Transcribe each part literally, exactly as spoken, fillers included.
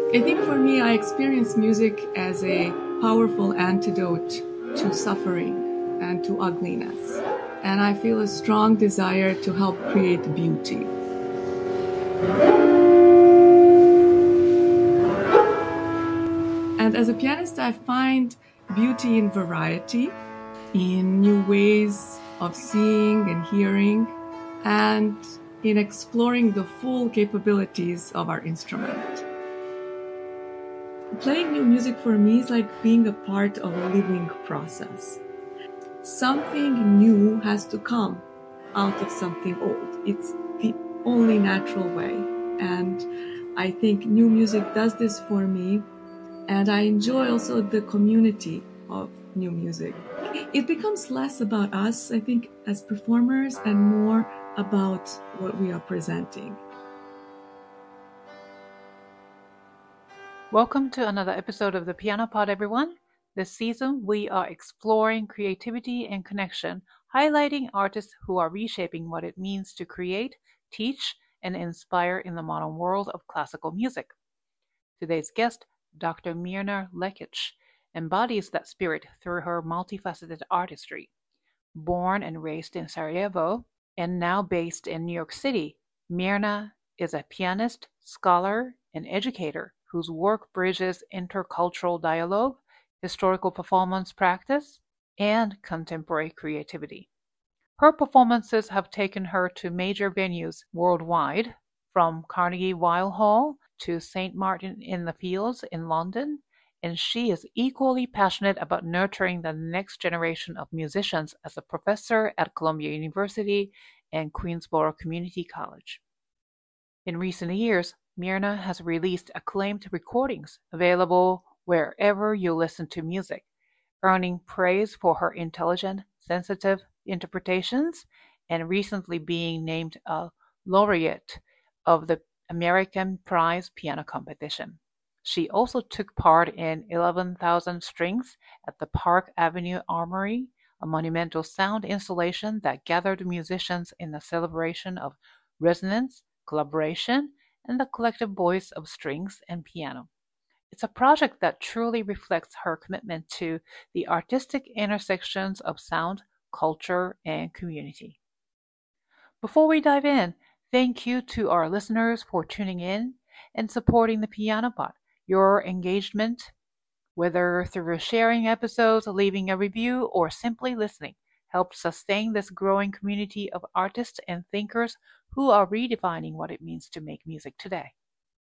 I think for me, I experience music as a powerful antidote to suffering and to ugliness. And I feel a strong desire to help create beauty. And as a pianist, I find beauty in variety, in new ways of seeing and hearing, and in exploring the full capabilities of our instrument. Playing new music for me is like being a part of a living process. Something new has to come out of something old. It's the only natural way. And I think new music does this for me. And I enjoy also the community of new music. It becomes less about us, I think, as performers, and more about what we are presenting. Welcome to another episode of the Piano Pod, everyone. This season, we are exploring creativity and connection, highlighting artists who are reshaping what it means to create, teach, and inspire in the modern world of classical music. Today's guest, Doctor Mirna Lekic, embodies that spirit through her multifaceted artistry. Born and raised in Sarajevo, and now based in New York City, Mirna is a pianist, scholar, and educator whose work bridges intercultural dialogue, historical performance practice, and contemporary creativity. Her performances have taken her to major venues worldwide, from Carnegie Weill Hall to Saint Martin in the Fields in London, and she is equally passionate about nurturing the next generation of musicians as a professor at Columbia University and Queensborough Community College. In recent years, Mirna has released acclaimed recordings available wherever you listen to music, earning praise for her intelligent, sensitive interpretations, and recently being named a laureate of the American Prize Piano Competition. She also took part in eleven thousand Strings at the Park Avenue Armory, a monumental sound installation that gathered musicians in a celebration of resonance, collaboration, and the collective voice of strings and piano. It's a project that truly reflects her commitment to the artistic intersections of sound, culture, and community. Before we dive in, thank you to our listeners for tuning in and supporting the Piano Pod. Your engagement, whether through sharing episodes, leaving a review, or simply listening, helps sustain this growing community of artists and thinkers who are redefining what it means to make music today.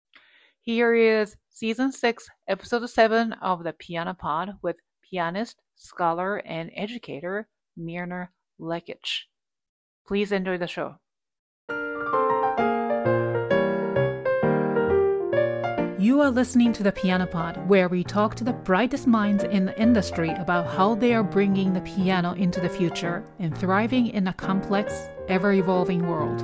Here is Season six, Episode seven of the Piano Pod with pianist, scholar, and educator Mirna Lekic. Please enjoy the show. You are listening to the Piano Pod, where we talk to the brightest minds in the industry about how they are bringing the piano into the future and thriving in a complex, ever-evolving world.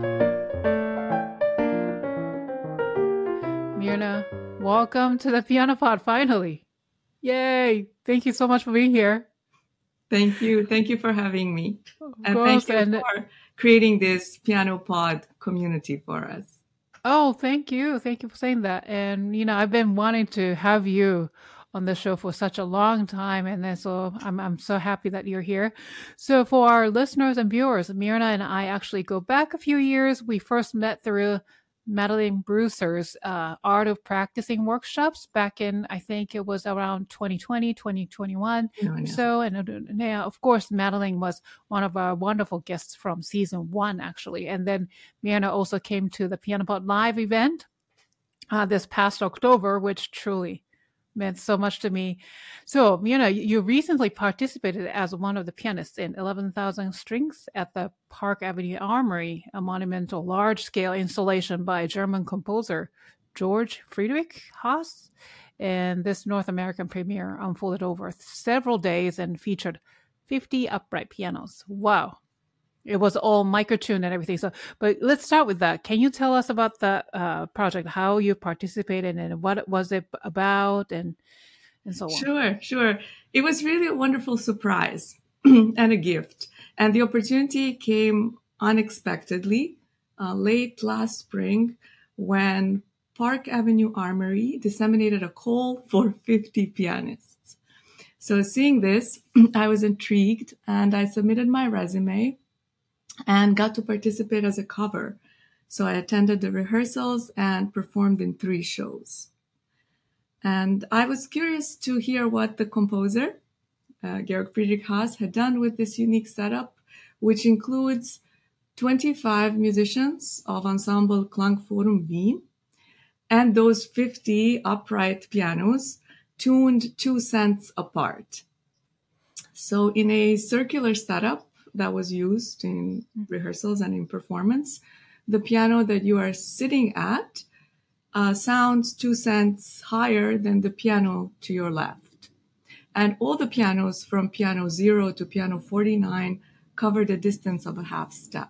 Mirna, welcome to the Piano Pod, finally. Yay! Thank you so much for being here. Thank you. Thank you for having me. Of and course, thank you and... for creating this Piano Pod community for us. Oh, thank you. Thank you for saying that. And, you know, I've been wanting to have you on the show for such a long time. And then so I'm I'm so happy that you're here. So for our listeners and viewers, Mirna and I actually go back a few years. We first met through Madeline Brewster's uh, Art of Practicing workshops back in, I think it was around twenty twenty, twenty twenty-one Oh, or yeah. so. And uh, yeah, of course, Madeline was one of our wonderful guests from season one, actually. And then Mirna also came to the Piano Pod Live event uh, this past October, which truly meant so much to me. So, you know, you recently participated as one of the pianists in eleven thousand Strings at the Park Avenue Armory, a monumental large-scale installation by German composer George Friedrich Haas. And this North American premiere unfolded over several days and featured fifty upright pianos. Wow. It was all microtuned and everything. So, but let's start with that. Can you tell us about the uh, project, how you participated and what was it about and, and so on? Sure, sure. It was really a wonderful surprise and a gift. And the opportunity came unexpectedly uh, late last spring when Park Avenue Armory disseminated a call for fifty pianists. So seeing this, I was intrigued and I submitted my resume and got to participate as a cover. So I attended the rehearsals and performed in three shows. And I was curious to hear what the composer, uh, Georg Friedrich Haas, had done with this unique setup, which includes twenty-five musicians of Ensemble Klangforum Wien, and those fifty upright pianos tuned two cents apart. So in a circular setup that was used in rehearsals and in performance, the piano that you are sitting at uh, sounds two cents higher than the piano to your left. And all the pianos from piano zero to piano forty-nine cover the distance of a half step.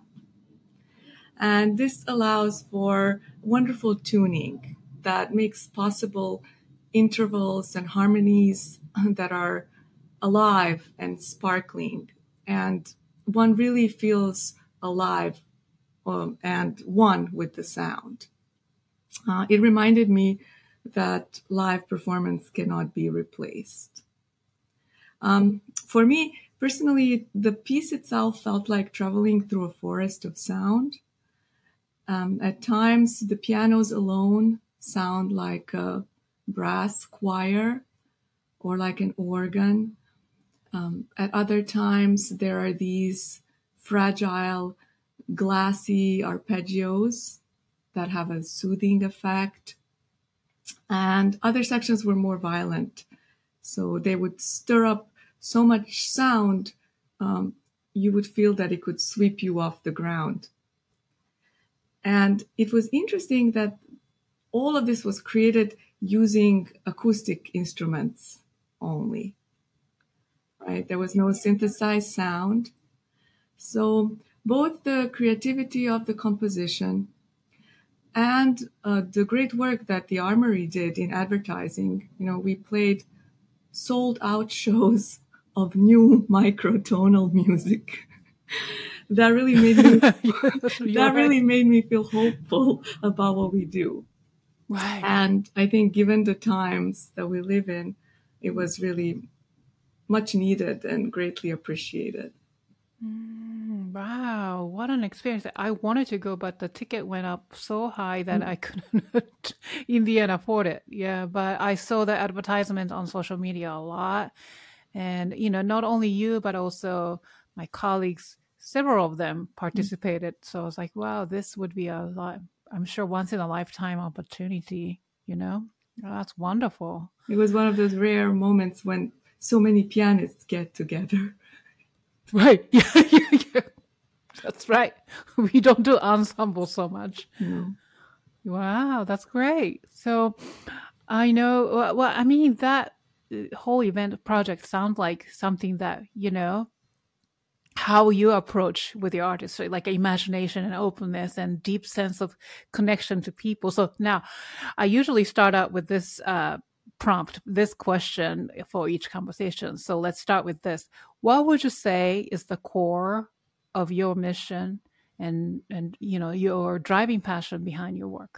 And this allows for wonderful tuning that makes possible intervals and harmonies that are alive and sparkling. And one really feels alive um, and one with the sound. Uh, it reminded me that live performance cannot be replaced. Um, for me, personally, the piece itself felt like traveling through a forest of sound. Um, at times, the pianos alone sound like a brass choir or like an organ. Um, at other times, there are these fragile, glassy arpeggios that have a soothing effect. And other sections were more violent. So they would stir up so much sound, um, you would feel that it could sweep you off the ground. And it was interesting that all of this was created using acoustic instruments only, right? There was no synthesized sound. So both the creativity of the composition and uh, the great work that the Armory did in advertising, you know, we played sold out shows of new microtonal music. that really made me that right. really made me feel hopeful about what we do. Right. And I think given the times that we live in, it was really much needed and greatly appreciated. Mm, wow, what an experience. I wanted to go, but the ticket went up so high that I couldn't in the end afford it. Yeah, but I saw the advertisement on social media a lot. And, you know, not only you, but also my colleagues, several of them participated. So I was like, wow, this would be a lot, I'm sure once in a lifetime opportunity, you know? Oh, that's wonderful. It was one of those rare moments when so many pianists get together. Right. Yeah, yeah, yeah. That's right. We don't do ensemble so much. No. Wow, that's great. So I know, well, I mean, that whole event project sounds like something that, you know, how you approach with your artists, right? Like imagination and openness and deep sense of connection to people. So now I usually start out with this uh, prompt, this question for each conversation. So let's start with this. What would you say is the core of your mission and, and you know, your driving passion behind your work?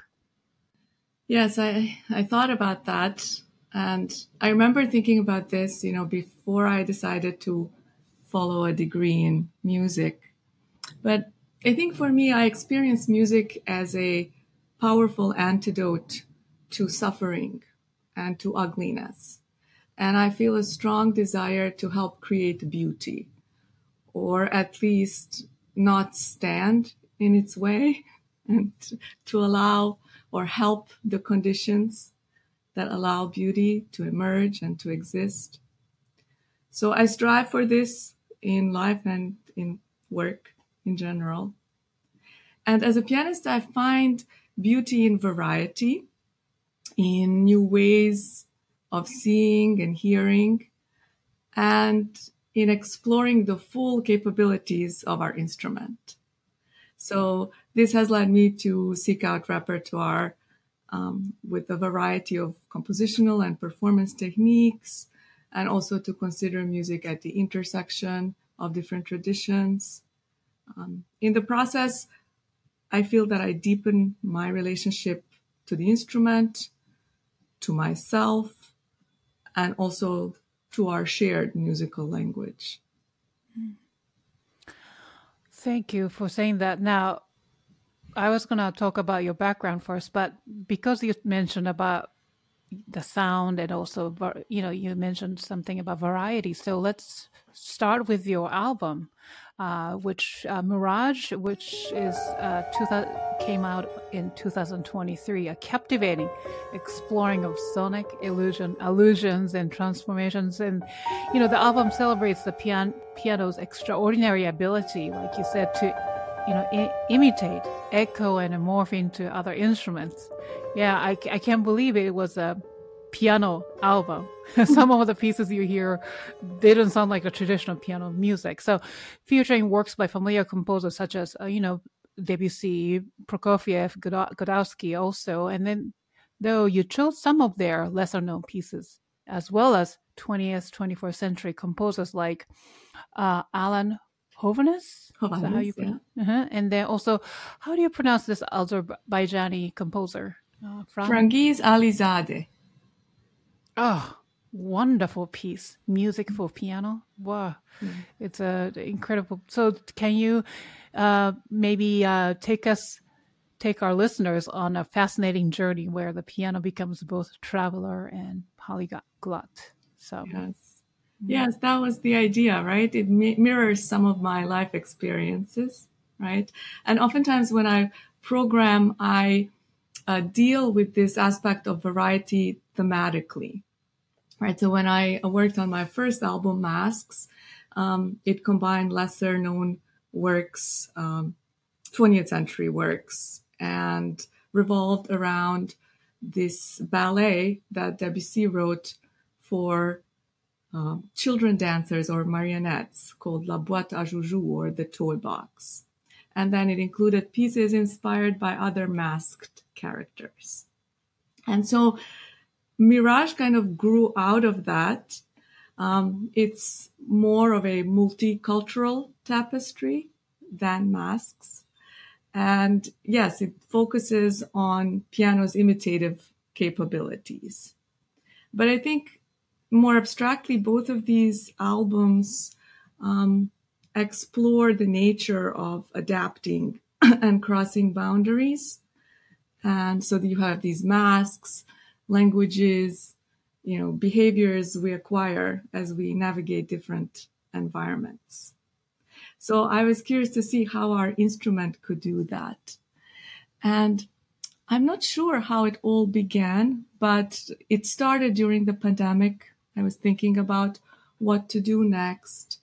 Yes, I, I thought about that. And I remember thinking about this, you know, before I decided to follow a degree in music. But I think for me, I experienced music as a powerful antidote to suffering and to ugliness. And I feel a strong desire to help create beauty, or at least not stand in its way, and to allow or help the conditions that allow beauty to emerge and to exist. So I strive for this in life and in work in general. And as a pianist, I find beauty in variety, in new ways of seeing and hearing, and in exploring the full capabilities of our instrument. So this has led me to seek out repertoire um, with a variety of compositional and performance techniques, and also to consider music at the intersection of different traditions. Um, in the process, I feel that I deepen my relationship to the instrument, to myself, and also to our shared musical language. Thank you for saying that. Now, I was going to talk about your background first, but because you mentioned about the sound and also, you know, you mentioned something about variety. So let's start with your album, uh, which uh, Mirage, which is uh, two thousand, came out in two thousand twenty-three, a captivating exploring of sonic illusion, illusions and transformations. And, you know, the album celebrates the pian- piano's extraordinary ability, like you said, to, you know, I- imitate, echo, and morph into other instruments. Yeah, I, I can't believe it was a piano album. Some of the pieces you hear, they don't sound like a traditional piano music. So featuring works by familiar composers such as, uh, you know, Debussy, Prokofiev, Goda- Godowsky also. And then, though, you chose some of their lesser known pieces, as well as twentieth, twenty-first century composers like uh, Alan Hovhaness. Is that how you yeah. uh-huh. And then also, how do you pronounce this Azerbaijani composer? Uh, from? Frangiz Alizadeh. Oh, wonderful piece. Music for piano. Wow. Mm. It's a uh, incredible. So can you uh, maybe uh, take us, take our listeners on a fascinating journey where the piano becomes both traveler and polyglot? So yes. Yes, that was the idea, right? It mi- mirrors some of my life experiences, right? And oftentimes when I program, I uh, deal with this aspect of variety thematically, right? So when I worked on my first album, Masks, um, it combined lesser known works, um, twentieth century works, and revolved around this ballet that Debussy wrote for Uh, children dancers or marionettes called La Boîte à Joujou, or the toy box. And then it included pieces inspired by other masked characters. And so Mirage kind of grew out of that. Um, it's more of a multicultural tapestry than Masks. And yes, it focuses on piano's imitative capabilities. But I think more abstractly, both of these albums um, explore the nature of adapting and crossing boundaries. And so you have these masks, languages, you know, behaviors we acquire as we navigate different environments. So I was curious to see how our instrument could do that. And I'm not sure how it all began, but it started during the pandemic. I was thinking about what to do next.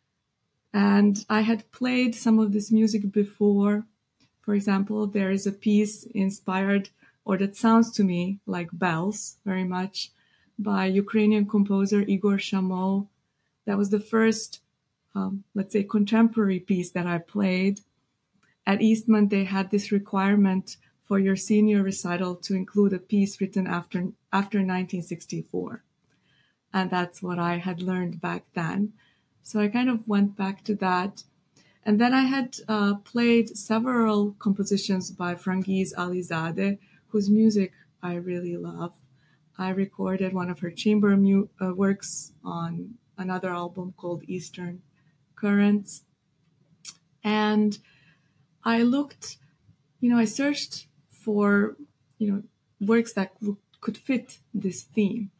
And I had played some of this music before. For example, there is a piece inspired, or that sounds to me like bells very much, by Ukrainian composer Igor Shamo. That was the first, um, let's say, contemporary piece that I played. At Eastman, they had this requirement for your senior recital to include a piece written after, after nineteen sixty-four. And that's what I had learned back then. So I kind of went back to that. And then I had uh, played several compositions by Frangiz Alizadeh, whose music I really love. I recorded one of her chamber mu- uh, works on another album called Eastern Currents. And I looked, you know, I searched for, you know, works that w- could fit this theme.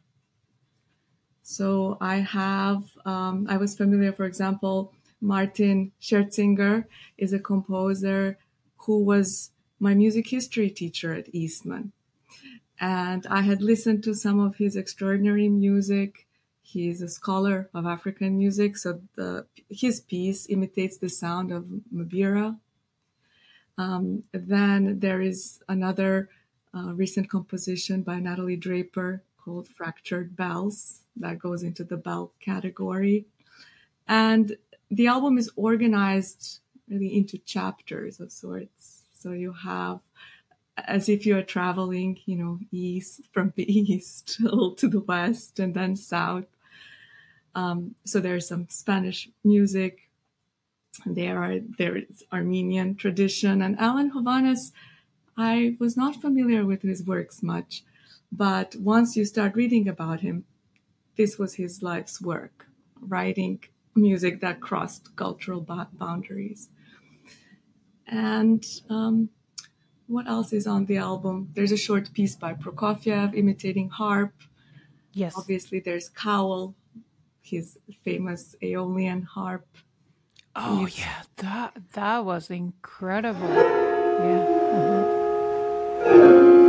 So I have, um, I was familiar, for example, Martin Scherzinger is a composer who was my music history teacher at Eastman. And I had listened to some of his extraordinary music. He's a scholar of African music, so the, his piece imitates the sound of mbira. Um, then there is another uh, recent composition by Natalie Draper called Fractured Bells that goes into the bell category. And the album is organized really into chapters of sorts. So you have, as if you are traveling, you know, east, from the east to the west and then south. Um, so there's some Spanish music. There are there is Armenian tradition, and Alan Hovhaness, I was not familiar with his works much, but once you start reading about him, this was his life's work, writing music that crossed cultural boundaries. And um, what else is on the album? There's a short piece by Prokofiev imitating harp. Yes. Obviously, there's Cowl, his famous Aeolian harp. Oh, He's, yeah, that that was incredible. Yeah. Uh-huh.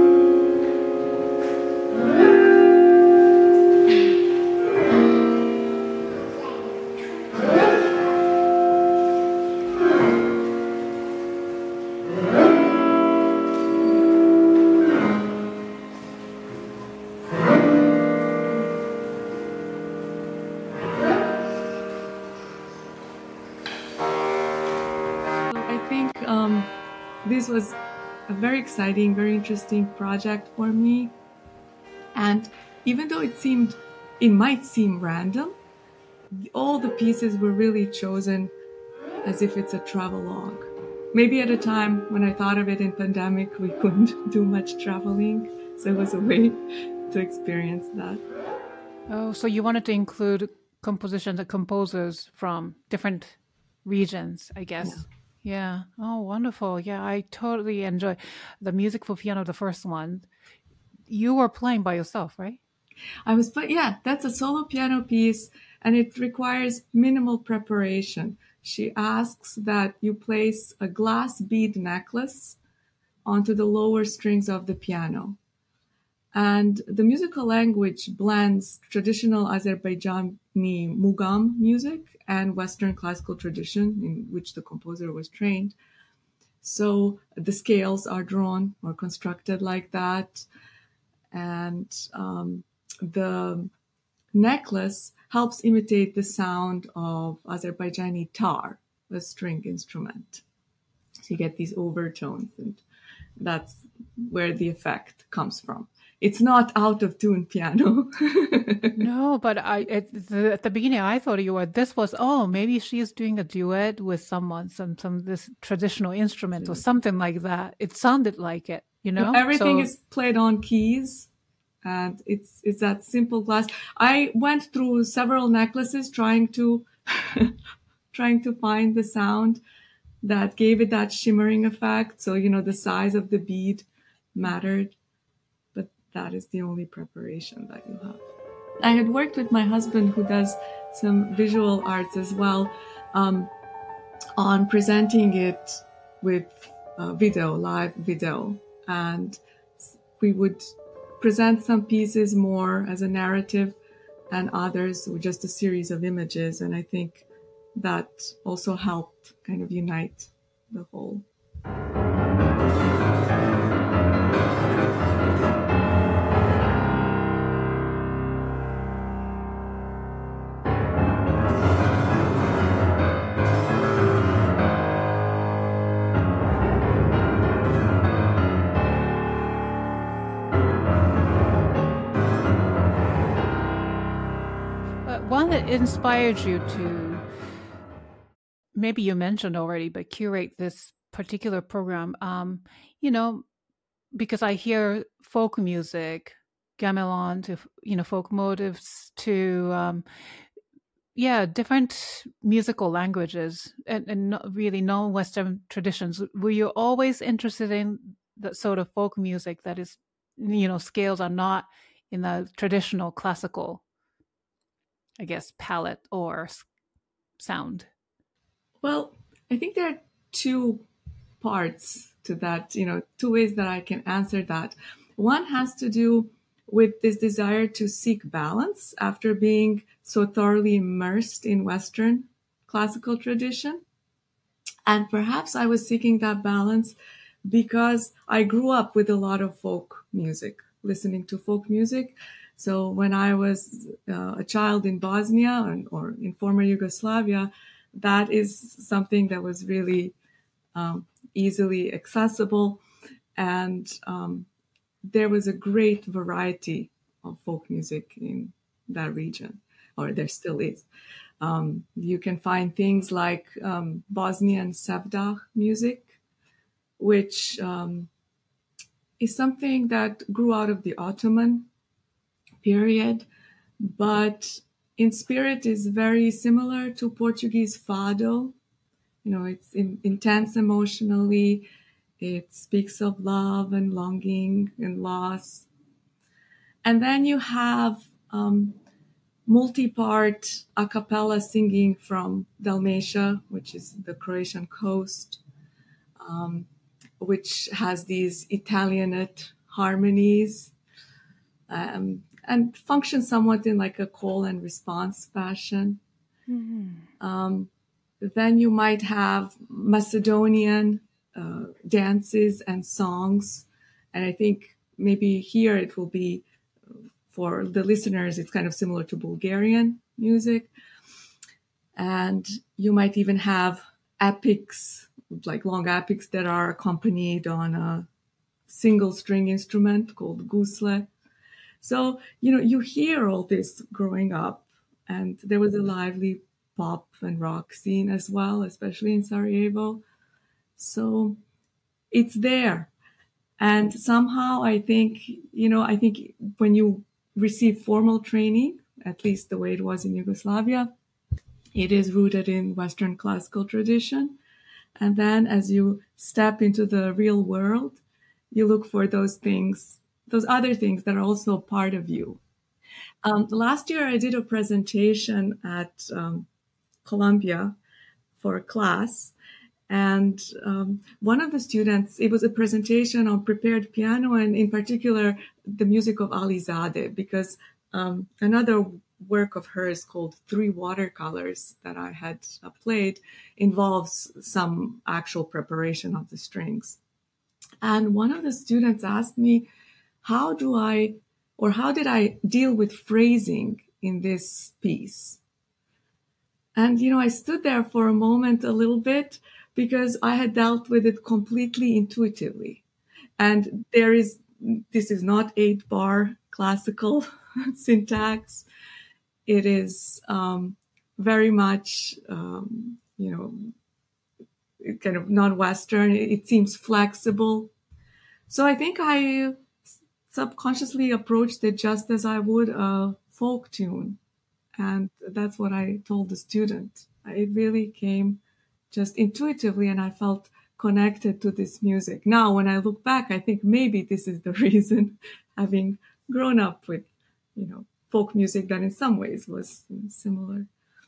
This was a very exciting, very interesting project for me. And even though it seemed, it might seem random, all the pieces were really chosen as if it's a travelogue. Maybe at a time when I thought of it in pandemic, we couldn't do much traveling. So it was a way to experience that. Oh, so you wanted to include compositions and composers from different regions, I guess. Yeah. Yeah. Oh, wonderful. Yeah, I totally enjoy the music for piano, the first one. You were playing by yourself, right? I was playing, yeah, that's a solo piano piece, and it requires minimal preparation. She asks that you place a glass bead necklace onto the lower strings of the piano. And the musical language blends traditional Azerbaijani mugam music and Western classical tradition in which the composer was trained. So the scales are drawn or constructed like that. And um, the necklace helps imitate the sound of Azerbaijani tar, a string instrument. So you get these overtones, and that's where the effect comes from. It's not out of tune piano. No, but I at the, at the beginning I thought you were. This was oh maybe she's doing a duet with someone, some some this traditional instrument or something like that. It sounded like it, you know. Everything so, is played on keys, and it's it's that simple glass. I went through several necklaces trying to trying to find the sound that gave it that shimmering effect. So you know the size of the bead mattered. That is the only preparation that you have. I had worked with my husband, who does some visual arts as well, um, on presenting it with uh, video, live video. And we would present some pieces more as a narrative and others with just a series of images. And I think that also helped kind of unite the whole. One that inspired you to, maybe you mentioned already, but curate this particular program, um, you know, because I hear folk music, gamelan to, you know, folk motives to, um, yeah, different musical languages and, and not really non-Western traditions. Were you always interested in that sort of folk music that is, you know, scales are not in the traditional classical, I guess, palette or sound? Well, I think there are two parts to that, you know, two ways that I can answer that. One has to do with this desire to seek balance after being so thoroughly immersed in Western classical tradition. And perhaps I was seeking that balance because I grew up with a lot of folk music, listening to folk music. So when I was uh, a child in Bosnia or, or in former Yugoslavia, that is something that was really um, easily accessible. And um, there was a great variety of folk music in that region, or there still is. Um, you can find things like um, Bosnian Sevdah music, which um, is something that grew out of the Ottoman period, but in spirit is very similar to Portuguese fado. You know, it's in, intense emotionally. It speaks of love and longing and loss. And then you have um, multi-part a cappella singing from Dalmatia, which is the Croatian coast, um, which has these Italianate harmonies um, and functions somewhat in like a call and response fashion. Mm-hmm. Um, then you might have Macedonian uh, dances and songs. And I think maybe here it will be, for the listeners, it's kind of similar to Bulgarian music. And you might even have epics, like long epics that are accompanied on a single string instrument called gusle. So, you know, you hear all this growing up, and there was a lively pop and rock scene as well, especially in Sarajevo. So it's there. And somehow I think, you know, I think when you receive formal training, at least the way it was in Yugoslavia, it is rooted in Western classical tradition. And then as you step into the real world, you look for those things, those other things that are also part of you. Um, last year, I did a presentation at um, Columbia for a class. And um, one of the students, it was a presentation on prepared piano and in particular, the music of Alizadeh, because um, another work of hers called Three Watercolors that I had uh, played involves some actual preparation of the strings. And one of the students asked me, how do I, or how did I deal with phrasing in this piece? And, you know, I stood there for a moment a little bit because I had dealt with it completely intuitively. And there is, this is not eight bar classical syntax. It is um, very much, um, you know, kind of non-Western. It, it seems flexible. So I think I subconsciously approached it just as I would a folk tune. And that's what I told the student. It really came just intuitively, and I felt connected to this music. Now, when I look back, I think maybe this is the reason, having grown up with, you know, folk music that in some ways was similar.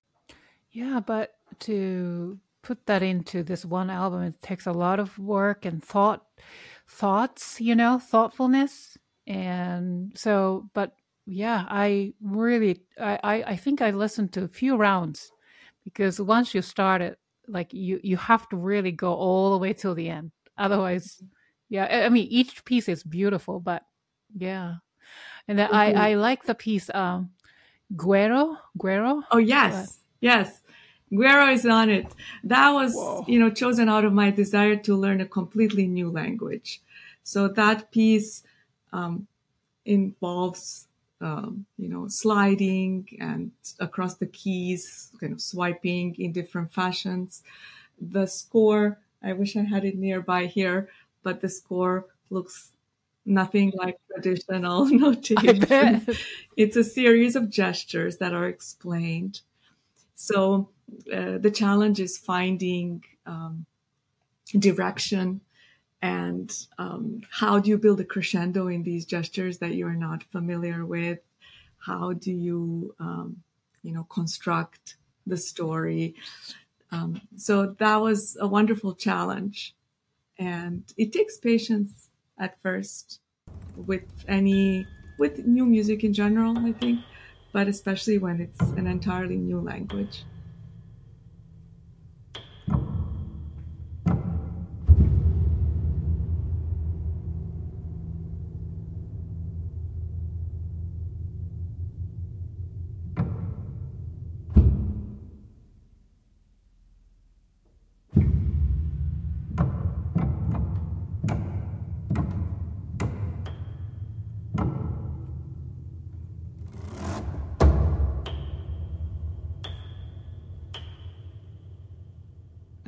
Yeah, but to put that into this one album, it takes a lot of work and thought, thoughts, you know, thoughtfulness. And so, but yeah, I really, I, I, I think I listened to a few rounds, because once you start it, like you, you have to really go all the way till the end. Otherwise, yeah, I mean, each piece is beautiful, but yeah. And then I, I like the piece, um, Guero, Guero. Oh, yes, yes. Guero is on it. That was, Whoa. you know, chosen out of my desire to learn a completely new language. So that piece um, involves, um, you know, sliding and across the keys, kind of swiping in different fashions. The score, I wish I had it nearby here, but the score looks nothing like traditional notation. It's a series of gestures that are explained. So uh, the challenge is finding um, direction and um, how do you build a crescendo in these gestures that you're not familiar with? How do you, um, you know, construct the story? Um, so that was a wonderful challenge. And it takes patience at first with any, with new music in general, I think, but especially when it's an entirely new language.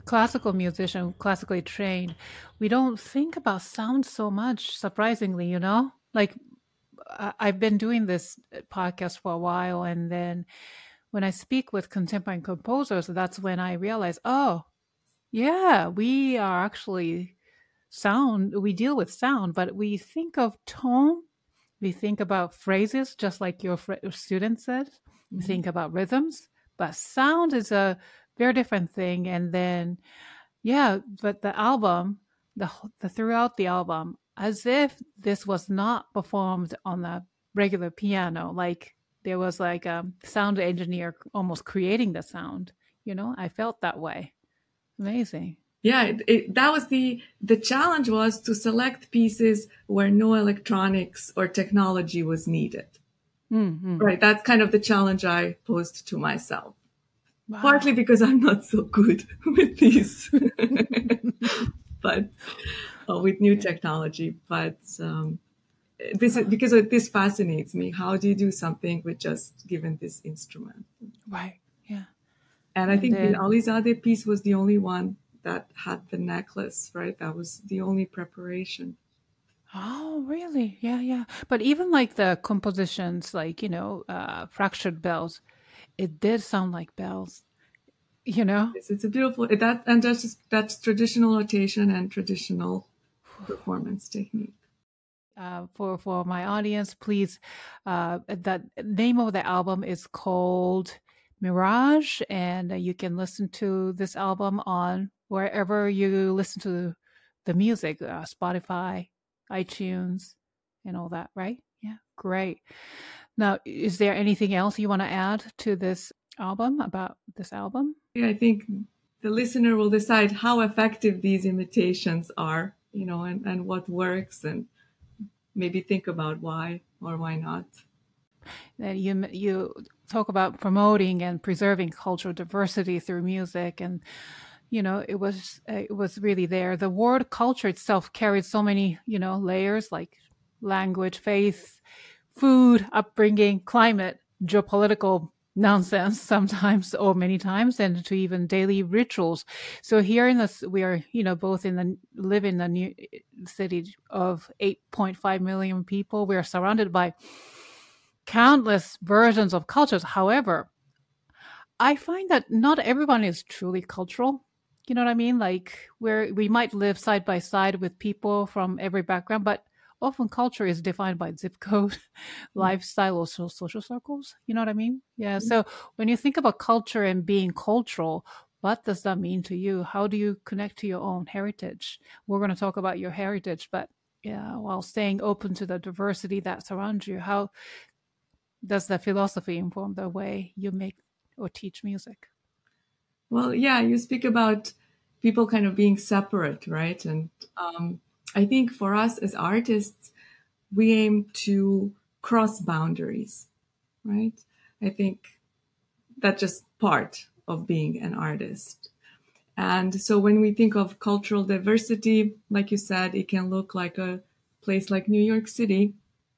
classical musician, classically trained, we don't think about sound so much, surprisingly, you know? Like, I- I've been doing this podcast for a while, and then when I speak with contemporary composers, that's when I realize, oh, yeah, we are actually sound, we deal with sound, but we think of tone, we think about phrases, just like your fr- student said, we Mhm. think about rhythms, but sound is a very different thing. And then, yeah, but the album, the, wh- the throughout the album, as if this was not performed on a regular piano, like there was like a sound engineer almost creating the sound. You know, I felt that way. Amazing. Yeah, it, it, that was the the challenge, was to select pieces where no electronics or technology was needed. Mm-hmm. Right, that's kind of the challenge I posed to myself. Wow. Partly because I'm not so good with these, but uh, with new Yeah. technology. But um, this is Huh. because this fascinates me. How do you do something with just given this instrument? Right. Yeah. And I And think the then, Alizadeh piece was the only one that had the necklace, right? That was the only preparation. oh, really? Yeah, yeah. But even like the compositions, like, you know, uh, fractured bells, it did sound like bells, you know? It's, it's a beautiful that, and that's just, that's traditional notation and traditional performance technique. Uh, for for my audience, please, uh, the name of the album is called Mirage, and uh, you can listen to this album on wherever you listen to the music, uh, Spotify, iTunes, and all that, right? Yeah, great. Now, is there anything else you want to add to this album, about this album? Yeah, I think the listener will decide how effective these imitations are, you know, and, and what works, and maybe think about why or why not. That you you talk about promoting and preserving cultural diversity through music, and you know it was it was really there. The word culture itself carried so many, you know, layers, like language, faith, food, upbringing, climate, geopolitical nonsense sometimes, or many times, and to even daily rituals. So here in this, we are, you know, both in the live in the new city of eight point five million people. We are surrounded by countless versions of cultures. However, I find that not everyone is truly cultural. You know what I mean? Like, where we might live side by side with people from every background, but often culture is defined by zip code, lifestyle, or so- social circles. You know what I mean? Yeah. So when you think about culture and being cultural, what does that mean to you? How do you connect to your own heritage? We're going to talk about your heritage, but yeah, while staying open to the diversity that surrounds you, how does the philosophy inform the way you make or teach music? Well, yeah, you speak about people kind of being separate, right? And um, I think for us as artists, we aim to cross boundaries, right? I think that's just part of being an artist. And so when we think of cultural diversity, like you said, it can look like a place like New York City.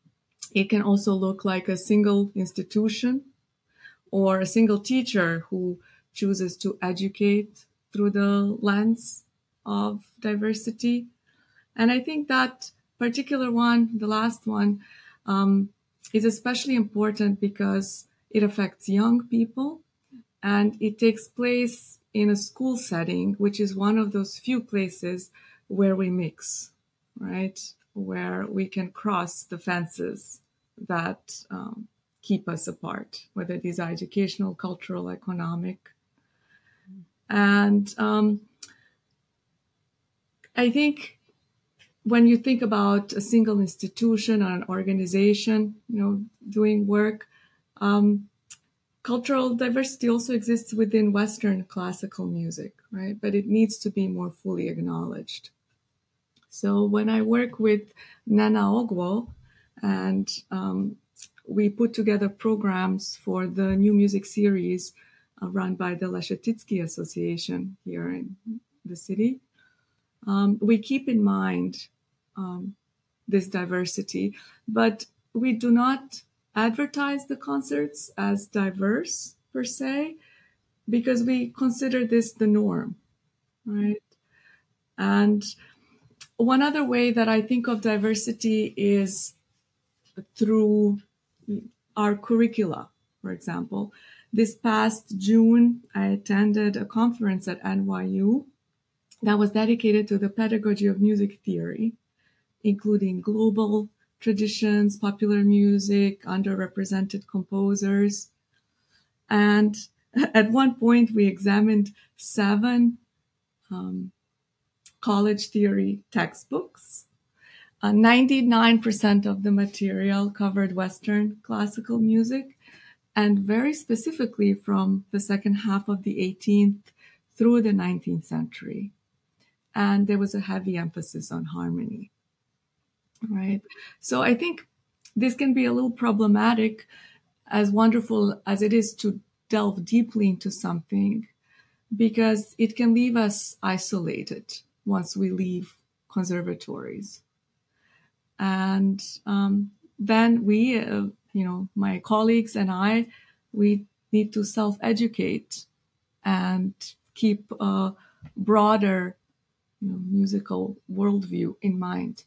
It can also look like a single institution or a single teacher who chooses to educate through the lens of diversity. And I think that particular one, the last one, um, is especially important because it affects young people and it takes place in a school setting, which is one of those few places where we mix, right? Where we can cross the fences that um, keep us apart, whether these are educational, cultural, economic. And um, I think when you think about a single institution or an organization, you know, doing work, um, cultural diversity also exists within Western classical music, right? But it needs to be more fully acknowledged. So when I work with Nana Ogwo, and um, we put together programs for the new music series uh, run by the Leshetitsky Association here in the city, um, we keep in mind um, this diversity, but we do not advertise the concerts as diverse per se, because we consider this the norm, right? And one other way that I think of diversity is through our curricula, for example. This past June, I attended a conference at N Y U that was dedicated to the pedagogy of music theory, including global traditions, popular music, underrepresented composers. And at one point, we examined seven um, college theory textbooks. Uh, ninety-nine percent of the material covered Western classical music, and very specifically from the second half of the eighteenth through the nineteenth century. And there was a heavy emphasis on harmony, right? So I think this can be a little problematic, as wonderful as it is to delve deeply into something, because it can leave us isolated once we leave conservatories. And um, then we, uh, you know, my colleagues and I, we need to self-educate and keep a broader, you know, musical worldview in mind.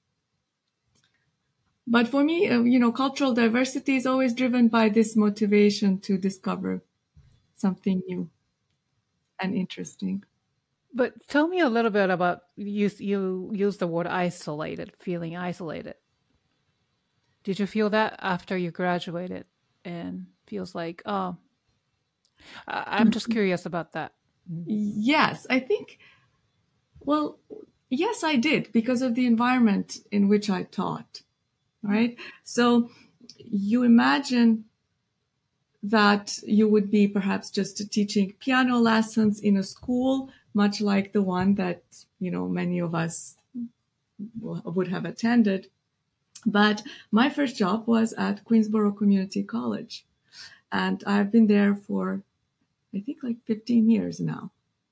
But for me, uh, you know, cultural diversity is always driven by this motivation to discover something new and interesting. But tell me a little bit about you. You use the word isolated, feeling isolated. Did you feel that after you graduated, and feels like, oh, I- I'm just curious about that. Yes, I think. Well, yes, I did, because of the environment in which I taught. Right. So you imagine that you would be perhaps just teaching piano lessons in a school, much like the one that, you know, many of us would have attended. But my first job was at Queensborough Community College, and I've been there for, I think, like fifteen years now.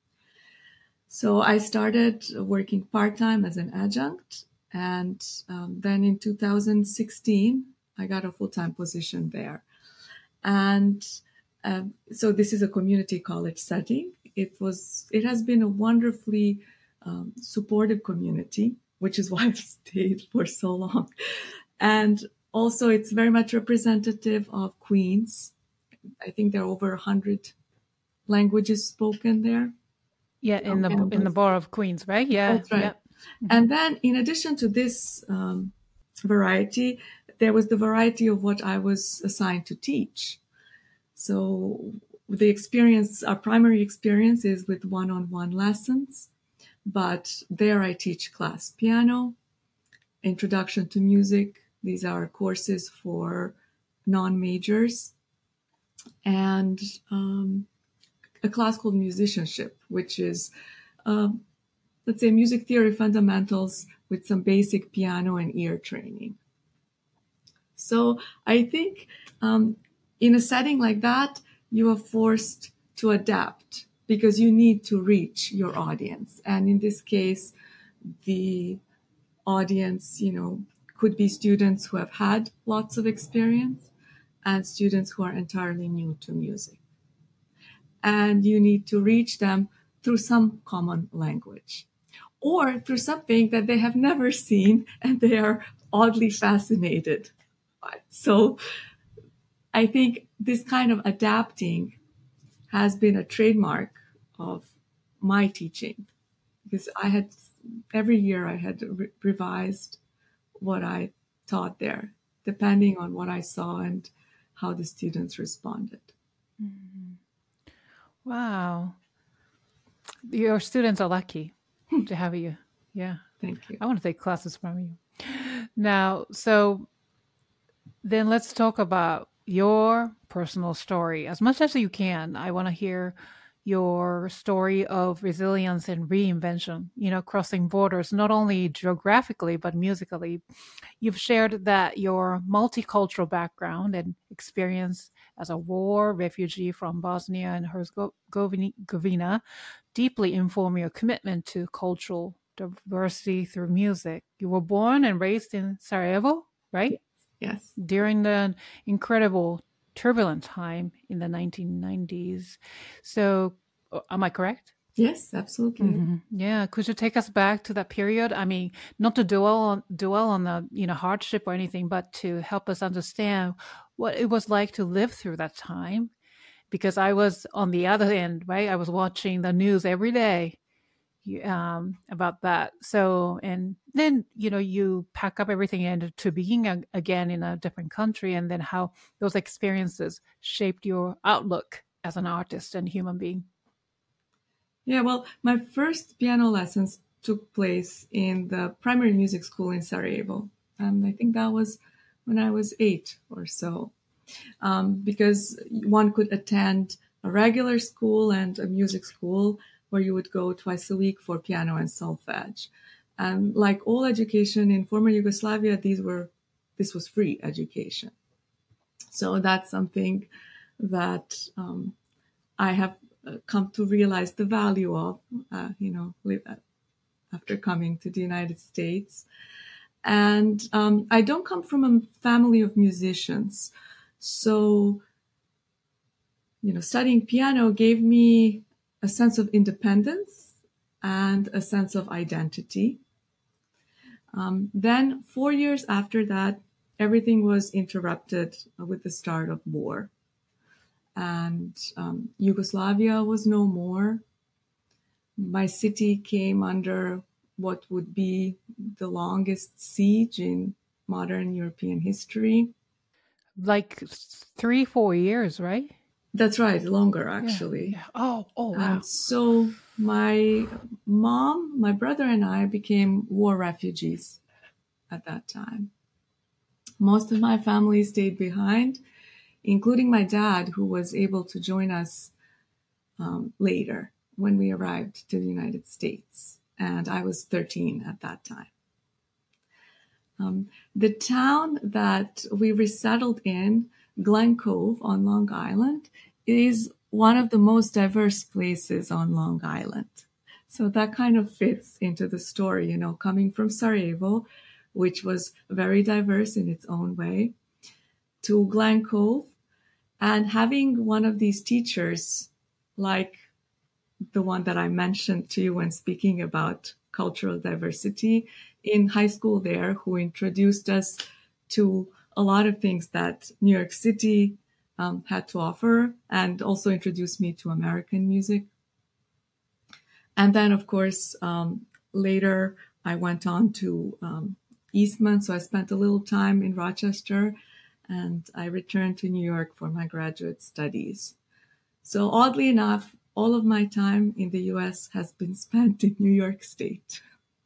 So I started working part-time as an adjunct, and um, then in two thousand sixteen, I got a full-time position there. And um, so this is a community college setting. It was, it has been a wonderfully um, supportive community, which is why I've stayed for so long. And also it's very much representative of Queens. I think there are over a hundred languages spoken there. Yeah, in the in the borough of Queens, right? Yeah, that's right. Yeah. And then, in addition to this um, variety, there was the variety of what I was assigned to teach. So the experience, our primary experience is with one-on-one lessons, but there I teach class piano, introduction to music. These are courses for non-majors, and um, a class called musicianship, which is, um, let's say, music theory fundamentals with some basic piano and ear training. So I think um, in a setting like that, you are forced to adapt because you need to reach your audience. And in this case, the audience, you know, could be students who have had lots of experience and students who are entirely new to music. And you need to reach them through some common language or through something that they have never seen and they are oddly fascinated by. So I think this kind of adapting has been a trademark of my teaching, because I had, every year I had re- revised what I taught there, depending on what I saw and how the students responded. Mm-hmm. Wow. Your students are lucky to have you. Yeah. Thank you. I want to take classes from you. Now, so then let's talk about your personal story as much as you can. I want to hear your story of resilience and reinvention, you know, crossing borders, not only geographically, but musically. You've shared that your multicultural background and experience as a war refugee from Bosnia and Herzegovina deeply inform your commitment to cultural diversity through music. You were born and raised in Sarajevo, right? Yes. During the incredible turbulent time in the nineteen nineties. So, am I correct? Yes, absolutely. Hmm. Yeah, could you take us back to that period? I mean, not to dwell on dwell on the you know hardship or anything, but to help us understand what it was like to live through that time. Because I was on the other end, right? I was watching the news every day you- um, about that. So, and then you know you pack up everything and to being a, again in a different country, and then how those experiences shaped your outlook as an artist and human being. Yeah, well, my first piano lessons took place in the primary music school in Sarajevo. And I think that was when I was eight or so, um, because one could attend a regular school and a music school where you would go twice a week for piano and solfege. And like all education in former Yugoslavia, these were this was free education. So that's something that um, I have uh, come to realize the value of, uh, you know, after coming to the United States. And um, I don't come from a family of musicians. So, you know, studying piano gave me a sense of independence and a sense of identity. Um, then, four years after that, everything was interrupted with the start of war. And um, Yugoslavia was no more. My city came under what would be the longest siege in modern European history. Like three, four years, right? That's right, longer Yeah, actually. yeah. Oh, oh, wow. And so my mom, my brother, and I became war refugees at that time. Most of my family stayed behind, including my dad, who was able to join us um, later when we arrived to the United States. And I was thirteen at that time. Um, the town that we resettled in, Glen Cove on Long Island, is one of the most diverse places on Long Island. So that kind of fits into the story, you know, coming from Sarajevo, which was very diverse in its own way, to Glen Cove, and having one of these teachers like the one that I mentioned to you when speaking about cultural diversity in high school there, who introduced us to a lot of things that New York City um, had to offer, and also introduced me to American music. And then, of course, um, later I went on to um, Eastman, so I spent a little time in Rochester, and I returned to New York for my graduate studies. So oddly enough, all of my time in the U S has been spent in New York State.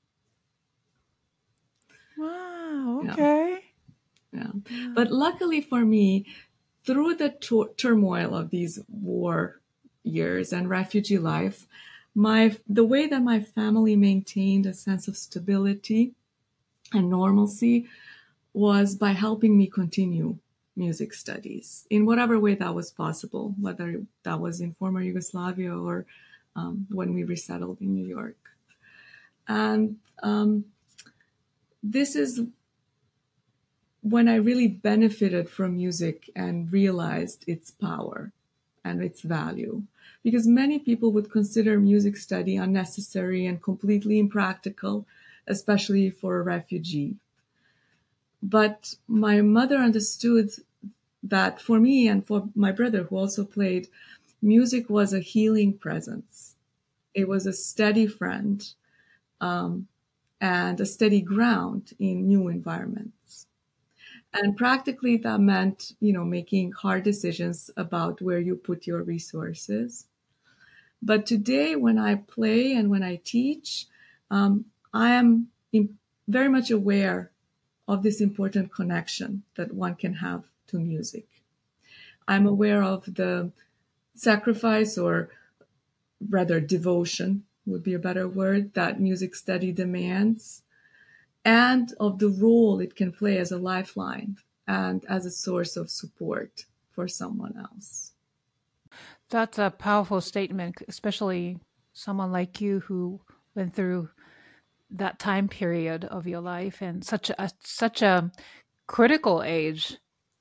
Wow, Yeah, okay. yeah. Yeah. But luckily for me, through the tur- turmoil of these war years and refugee life, my the way that my family maintained a sense of stability and normalcy was by helping me continue music studies in whatever way that was possible, whether that was in former Yugoslavia or um, when we resettled in New York. And um, this is when I really benefited from music and realized its power and its value. Because many people would consider music study unnecessary and completely impractical, especially for a refugee. But my mother understood that for me and for my brother, who also played, music was a healing presence. It was a steady friend um, and a steady ground in new environments. And practically that meant, you know, making hard decisions about where you put your resources. But today, when I play and when I teach, um, I am in, very much aware of this important connection that one can have to music. I'm aware of the sacrifice, or rather devotion would be a better word, that music study demands, and of the role it can play as a lifeline and as a source of support for someone else. That's a powerful statement, especially someone like you who went through that time period of your life and such a such a critical age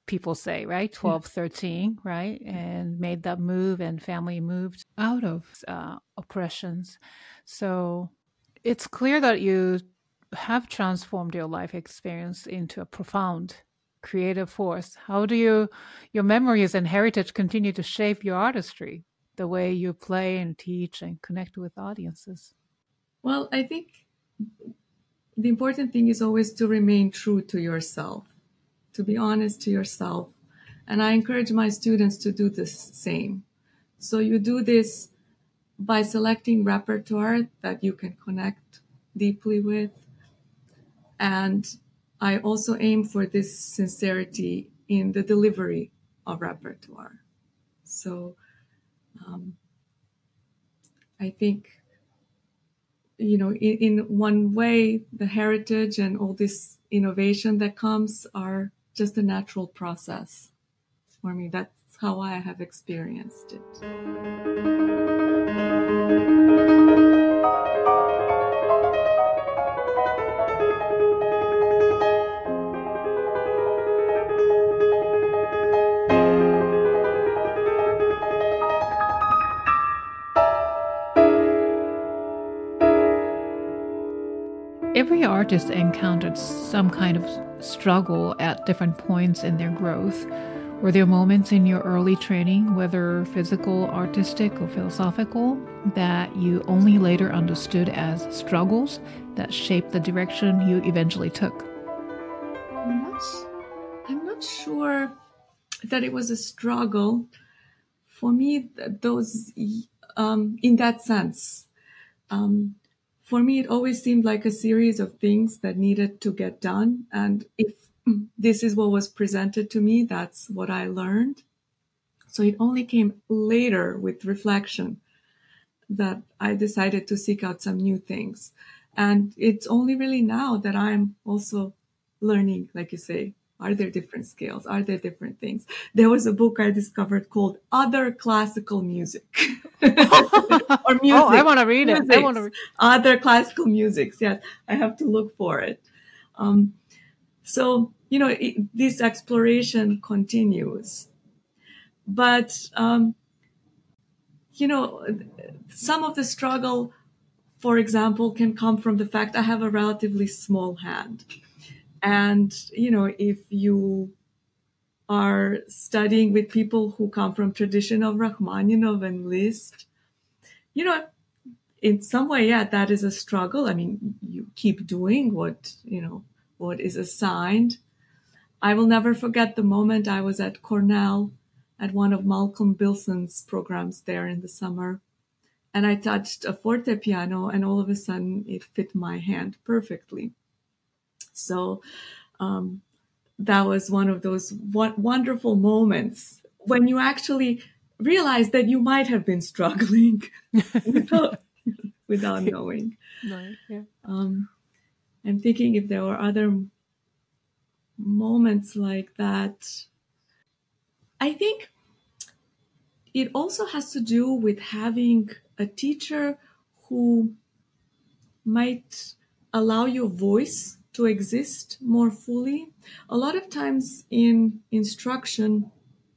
people say, right? twelve, thirteen, right? And made that move, and family moved out of uh, oppressions. So it's clear that you have transformed your life experience into a profound creative force. How do you, your memories and heritage continue to shape your artistry, the way you play and teach and connect with audiences? Well, I think the important thing is always to remain true to yourself, to be honest to yourself. And I encourage my students to do the same. So you do this by selecting repertoire that you can connect deeply with. And I also aim for this sincerity in the delivery of repertoire. So um, I think, you know, in, in one way, the heritage and all this innovation that comes are just a natural process for me. That's how I have experienced it. Every artist encountered some kind of struggle at different points in their growth. Were there moments in your early training, whether physical, artistic, or philosophical, that you only later understood as struggles that shaped the direction you eventually took? I'm not, I'm not sure that it was a struggle. For me, those, um, in that sense, um, for me, it always seemed like a series of things that needed to get done. And if this is what was presented to me, that's what I learned. So it only came later with reflection that I decided to seek out some new things. And it's only really now that I'm also learning, like you say, are there different scales? Are there different things? There was a book I discovered called Other Classical Music. or music. Oh, I want to read musics. it. I want to re- Other classical musics. Yes, I have to look for it. Um, so, you know, it, this exploration continues. But, um, you know, some of the struggle, for example, can come from the fact I have a relatively small hand. And, you know, if you are studying with people who come from tradition of Rachmaninoff and Liszt, you know, in some way, yeah, that is a struggle. I mean, you keep doing what, you know, what is assigned. I will never forget the moment I was at Cornell at one of Malcolm Bilson's programs there in the summer. And I touched a forte piano, and all of a sudden it fit my hand perfectly. So um, that was one of those w- wonderful moments when you actually realize that you might have been struggling without, without knowing. No, yeah. Um, I'm thinking if there were other moments like that. I think it also has to do with having a teacher who might allow your voice to exist more fully. A lot of times in instruction,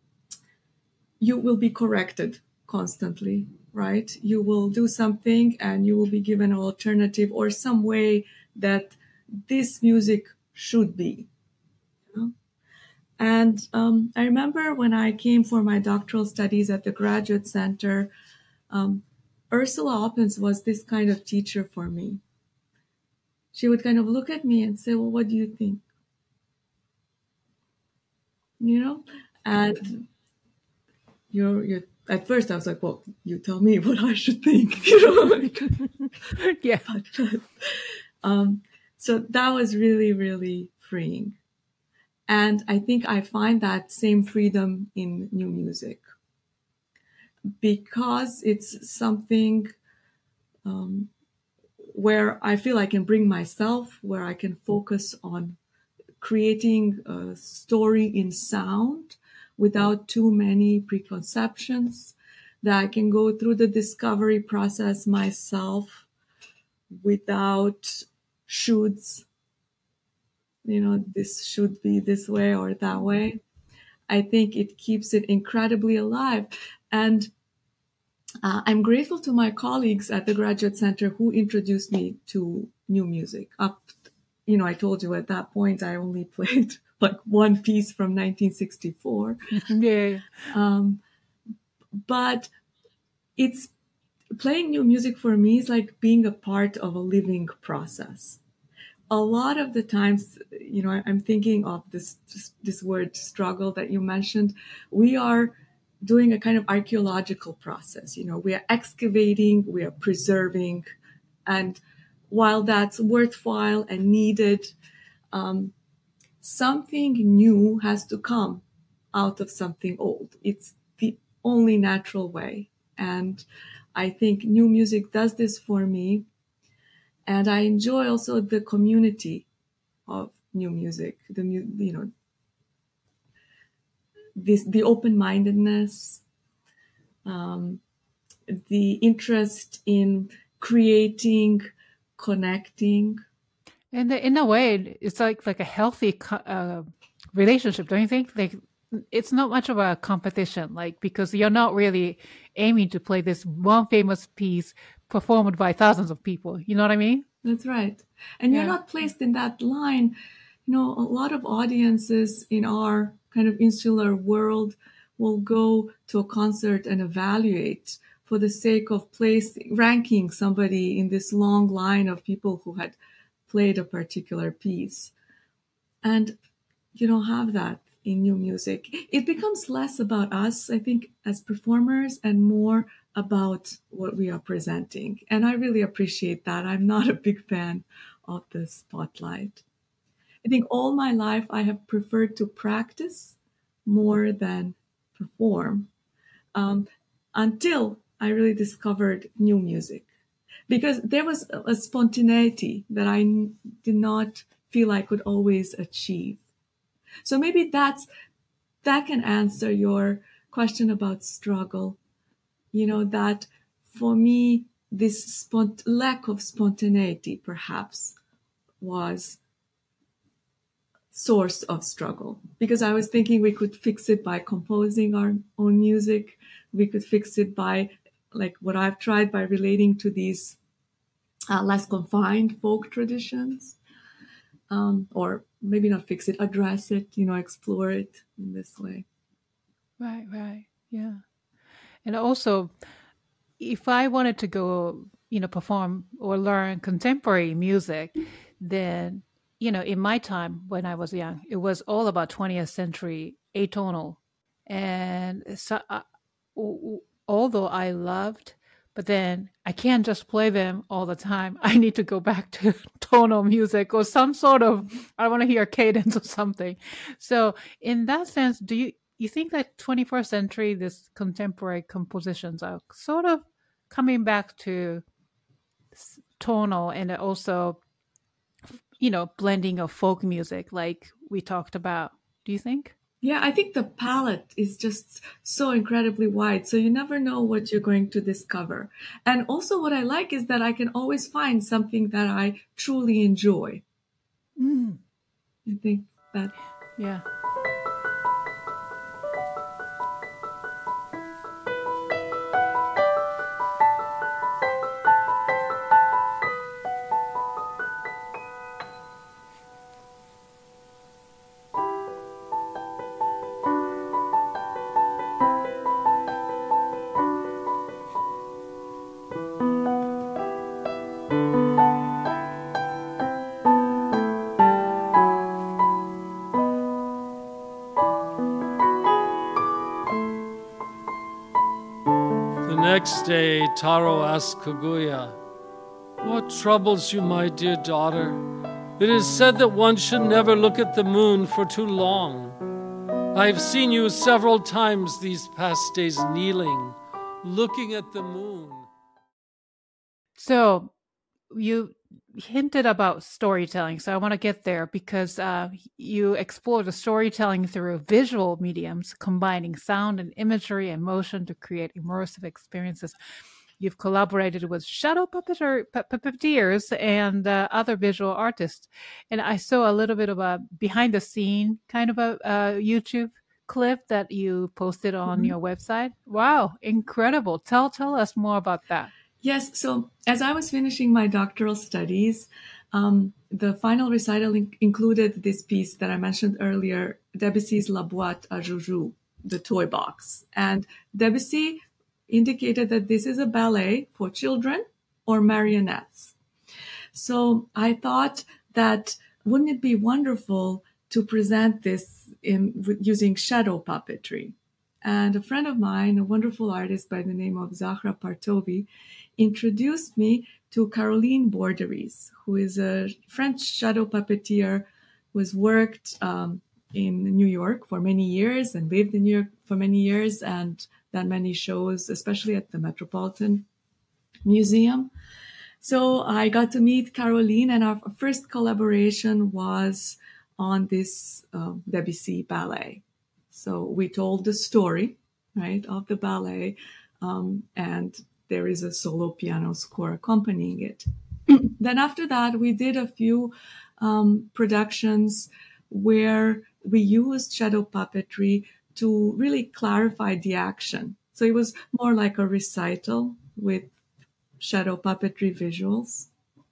you will be corrected constantly, right? You will do something and you will be given an alternative or some way that this music should be. You know? And um, I remember when I came for my doctoral studies at the Graduate Center, um, Ursula Oppens was this kind of teacher for me. She would kind of look at me and say, well, what do you think? You know? And you're, you're, at first I was like, well, you tell me what I should think. You know? Yeah. But, um, so that was really, really freeing. And I think I find that same freedom in new music because it's something um, where I feel I can bring myself, where I can focus on creating a story in sound without too many preconceptions, that I can go through the discovery process myself without shoulds. You know, this should be this way or that way. I think it keeps it incredibly alive. And uh, I'm grateful to my colleagues at the Graduate Center who introduced me to new music. Up, you know, I told you at that point I only played like one piece from nineteen sixty-four. Yeah. Um, but it's playing new music for me is like being a part of a living process. A lot of the times, you know, I'm thinking of this this word struggle that you mentioned. We are doing a kind of archaeological process. You know, we are excavating, we are preserving, and while that's worthwhile and needed, um, something new has to come out of something old. It's the only natural way, and I think new music does this for me. And I enjoy also the community of new music, the you know, this the open-mindedness, um, the interest in creating, connecting. And in a way, it's like like a healthy uh, relationship, don't you think? Like, it's not much of a competition, like, because you're not really aiming to play this one famous piece performed by thousands of people. You know what I mean? That's right. And Yeah. you're not placed in that line. You know, a lot of audiences in our kind of insular world will go to a concert and evaluate for the sake of placing, ranking somebody in this long line of people who had played a particular piece. And you don't have that in new music. It becomes less about us, I think, as performers, and more about what we are presenting. And I really appreciate that. I'm not a big fan of the spotlight. I think all my life I have preferred to practice more than perform, um, until I really discovered new music. Because there was a spontaneity that I did not feel I could always achieve. So maybe that's that can answer your question about struggle. You know, that for me, this spont- lack of spontaneity perhaps was source of struggle, because I was thinking we could fix it by composing our own music. We could fix it by, like what I've tried, by relating to these uh, less confined folk traditions. Um, or maybe not fix it, address it, you know, explore it in this way. Right, right. Yeah. And also, if I wanted to go, you know, perform or learn contemporary music, then, you know, in my time when I was young, it was all about twentieth century atonal. And so, uh, although I loved, but then I can't just play them all the time. I need to go back to tonal music or some sort of, I want to hear cadence or something. So in that sense, do you, you think that twenty-first century, this contemporary compositions are sort of coming back to tonal, and also, you know, blending of folk music like we talked about? Do you think? Yeah, I think the palette is just so incredibly wide. So you never know what you're going to discover. And also what I like is that I can always find something that I truly enjoy. Mm. I think that. Yeah. Next day, Taro asked Kaguya, "What troubles you, my dear daughter? It is said that one should never look at the moon for too long. I have seen you several times these past days kneeling, looking at the moon." So you hinted about storytelling, so I want to get there, because uh, you explore the storytelling through visual mediums, combining sound and imagery and motion to create immersive experiences. You've collaborated with shadow puppeteer, puppeteers and uh, other visual artists. And I saw a little bit of a behind the scene kind of a uh, YouTube clip that you posted on Mhm. your website. Wow, incredible. Tell tell us more about that. Yes. So as I was finishing my doctoral studies, um, the final recital in- included this piece that I mentioned earlier, Debussy's La Boîte à Joujou, the toy box. And Debussy indicated that this is a ballet for children or marionettes. So I thought that wouldn't it be wonderful to present this in using shadow puppetry? And a friend of mine, a wonderful artist by the name of Zahra Partovi, introduced me to Caroline Borderies, who is a French shadow puppeteer who has worked um, in New York for many years and lived in New York for many years and done many shows, especially at the Metropolitan Museum. So I got to meet Caroline, and our first collaboration was on this uh, Debussy ballet. So we told the story, right, of the ballet, um, and there is a solo piano score accompanying it. Then after that, we did a few um, productions where we used shadow puppetry to really clarify the action. So it was more like a recital with shadow puppetry visuals.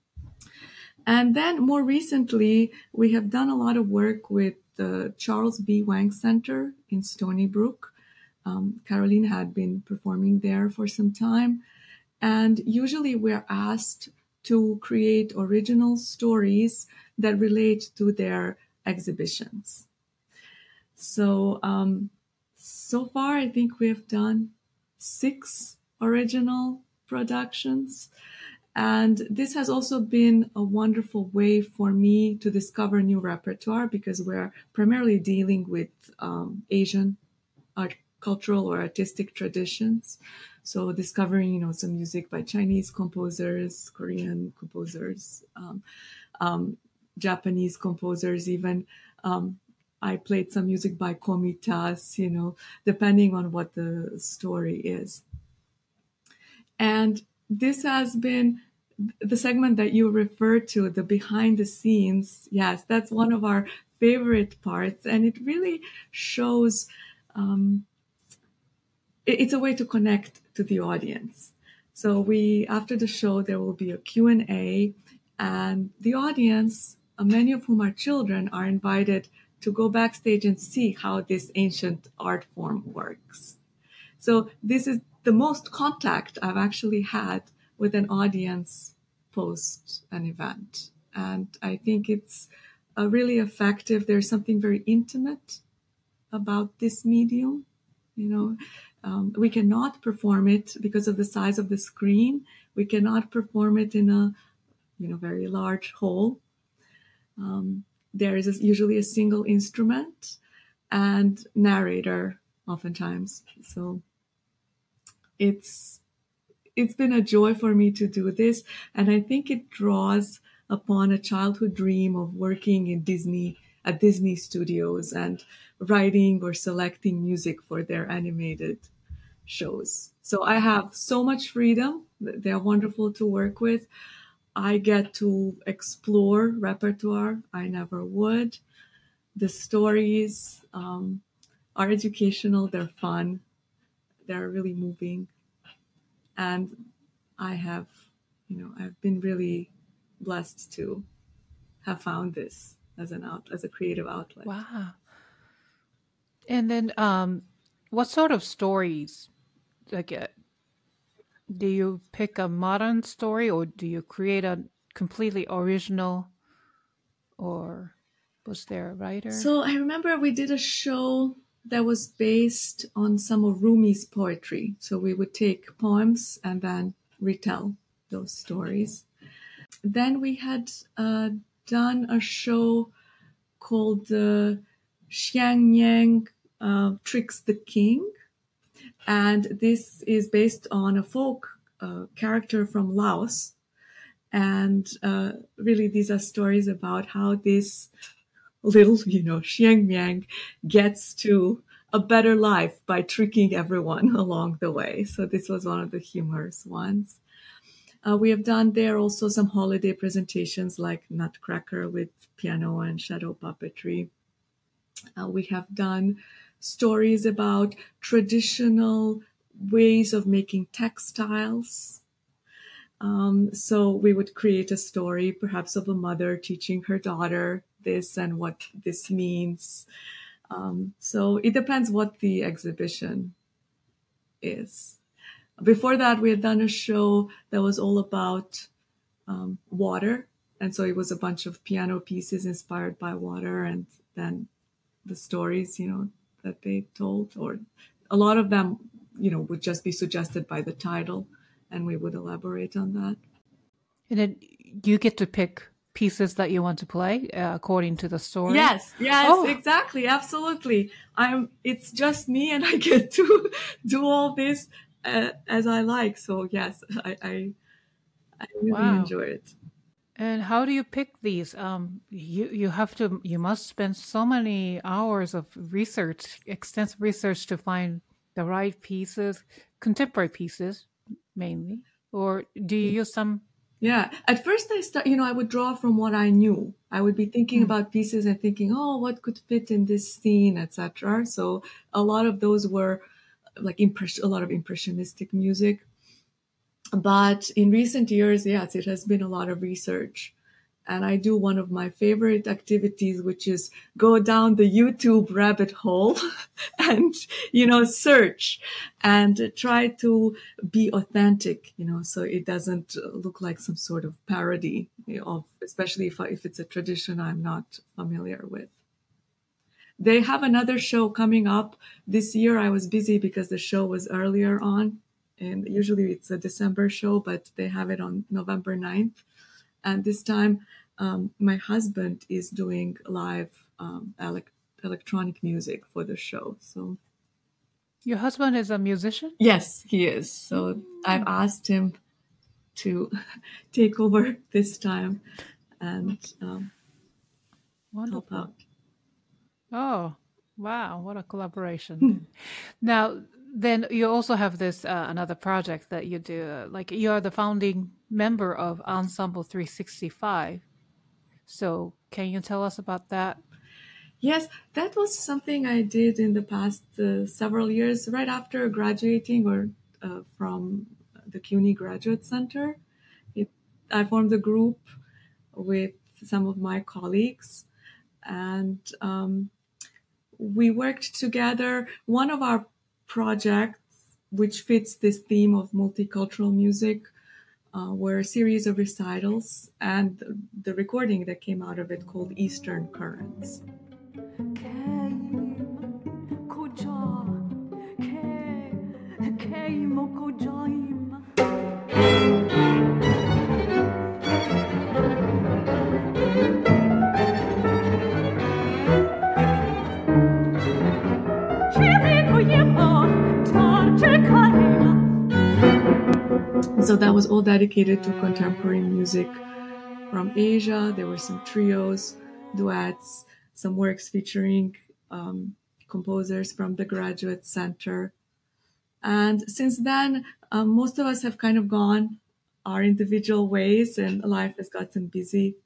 And then more recently, we have done a lot of work with the Charles B. Wang Center in Stony Brook. Um, Caroline had been performing there for some time. And usually we're asked to create original stories that relate to their exhibitions. So, um, so far, I think we have done six original productions. And this has also been a wonderful way for me to discover new repertoire because we're primarily dealing with um, Asian art, cultural or artistic traditions. So discovering, you know, some music by Chinese composers, Korean composers, um, um, Japanese composers, even. Um, I played some music by Komitas, you know, depending on what the story is. And this has been the segment that you referred to, the behind the scenes. Yes, that's one of our favorite parts. And it really shows, um, it, it's a way to connect to the audience. So we, after the show, there will be a Q and A, and the audience, uh, many of whom are children, are invited to go backstage and see how this ancient art form works. So this is the most contact I've actually had with an audience post an event. And I think it's uh, really effective. There's something very intimate about this medium. You know, um, we cannot perform it because of the size of the screen. We cannot perform it in a, you know, very large hall. Um, there is a, usually a single instrument and narrator oftentimes. So it's it's been a joy for me to do this, and I think it draws upon a childhood dream of working in Disney at Disney Studios and writing or selecting music for their animated shows. So I have so much freedom. They're wonderful to work with. I get to explore repertoire I never would. The stories um, are educational. They're fun. They're really moving. And I have, you know, I've been really blessed to have found this as an out as a creative outlet. Wow. And then, um, what sort of stories? Like, uh, do you pick a modern story, or do you create a completely original? Or was there a writer? So I remember we did a show that was based on some of Rumi's poetry. So we would take poems and then retell those stories. Then we had uh, done a show called uh, Xiang Niang uh, Tricks the King. And this is based on a folk uh, character from Laos. And uh, really, these are stories about how this little, you know, Xiang Miang gets to a better life by tricking everyone along the way. So this was one of the humorous ones. Uh, we have done there also some holiday presentations like Nutcracker with piano and shadow puppetry. Uh, we have done stories about traditional ways of making textiles. Um, so we would create a story, perhaps of a mother teaching her daughter this and what this means. Um, so it depends what the exhibition is. Before that, we had done a show that was all about um, water. And so it was a bunch of piano pieces inspired by water, and then the stories, you know, that they told, or a lot of them, you know, would just be suggested by the title, and we would elaborate on that. And then you get to pick pieces that you want to play uh, according to the story. Yes, yes, Oh. exactly, absolutely. I'm. It's just me, and I get to do all this uh, as I like. So yes, I, I, I really Wow. enjoy it. And how do you pick these? Um, you you have to you must spend so many hours of research, extensive research, to find the right pieces, contemporary pieces mainly, or do you use some? Yeah. At first I start, you know, I would draw from what I knew. I would be thinking Mm. about pieces and thinking, oh, what could fit in this scene, et cetera. So a lot of those were like impression, a lot of impressionistic music. But in recent years, yes, it has been a lot of research. And I do one of my favorite activities, which is go down the YouTube rabbit hole and, you know, search and try to be authentic, you know, so it doesn't look like some sort of parody of, especially if, I, if it's a tradition I'm not familiar with. They have another show coming up this year. I was busy because the show was earlier on, and usually it's a December show, but they have it on November ninth. And this time, um, my husband is doing live um, elec- electronic music for the show. So Your husband is a musician? yes, he is. So I've asked him to take over this time and um, help Wonderful. out. Oh, wow. What a collaboration. Now, then you also have this uh, another project that you do. Uh, like you are the founding member of Ensemble three sixty-five. So can you tell us about that? Yes, that was something I did in the past uh, several years, right after graduating or uh, from the CUNY Graduate Center. It, I formed a group with some of my colleagues, and um, we worked together. One of our projects, which fits this theme of multicultural music, uh, were a series of recitals, and the recording that came out of it called Eastern Currents. So that was all dedicated to contemporary music from Asia. There were some trios, duets, some works featuring um, composers from the Graduate Center. And since then, um, most of us have kind of gone our individual ways and life has gotten busy.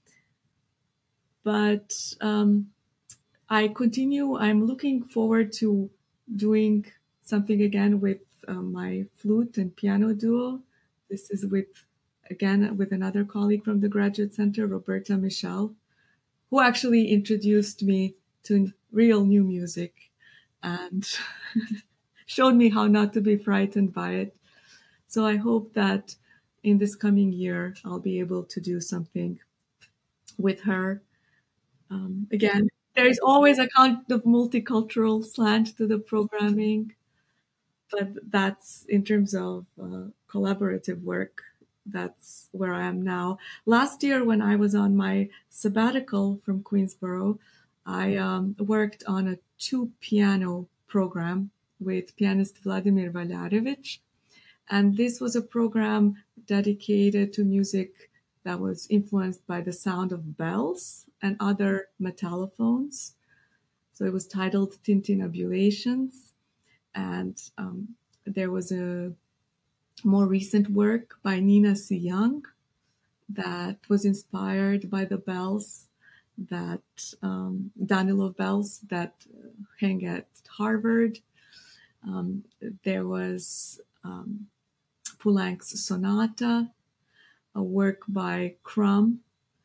But um, I continue, I'm looking forward to doing something again with uh, my flute and piano duo. This is with, again, with another colleague from the Graduate Center, Roberta Michel, who actually introduced me to real new music and showed me how not to be frightened by it. So I hope that in this coming year, I'll be able to do something with her. Um, again, there's always a kind of multicultural slant to the programming, but that's in terms of uh, collaborative work. That's where I am now. Last year, when I was on my sabbatical from Queensborough, I um, worked on a two-piano program with pianist Vladimir Valjarievich. And this was a program dedicated to music that was influenced by the sound of bells and other metallophones. So it was titled Tintinabulations. And um, there was a more recent work by Nina C. Young that was inspired by the bells. that um, Danilov bells that hang at Harvard. Um, there was um, Poulenc's Sonata, a work by Crumb,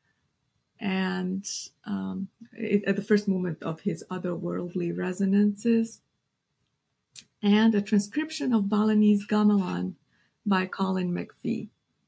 and um, it, at the first movement of his Otherworldly Resonances, and a transcription of Balinese Gamelan by Colin McPhee.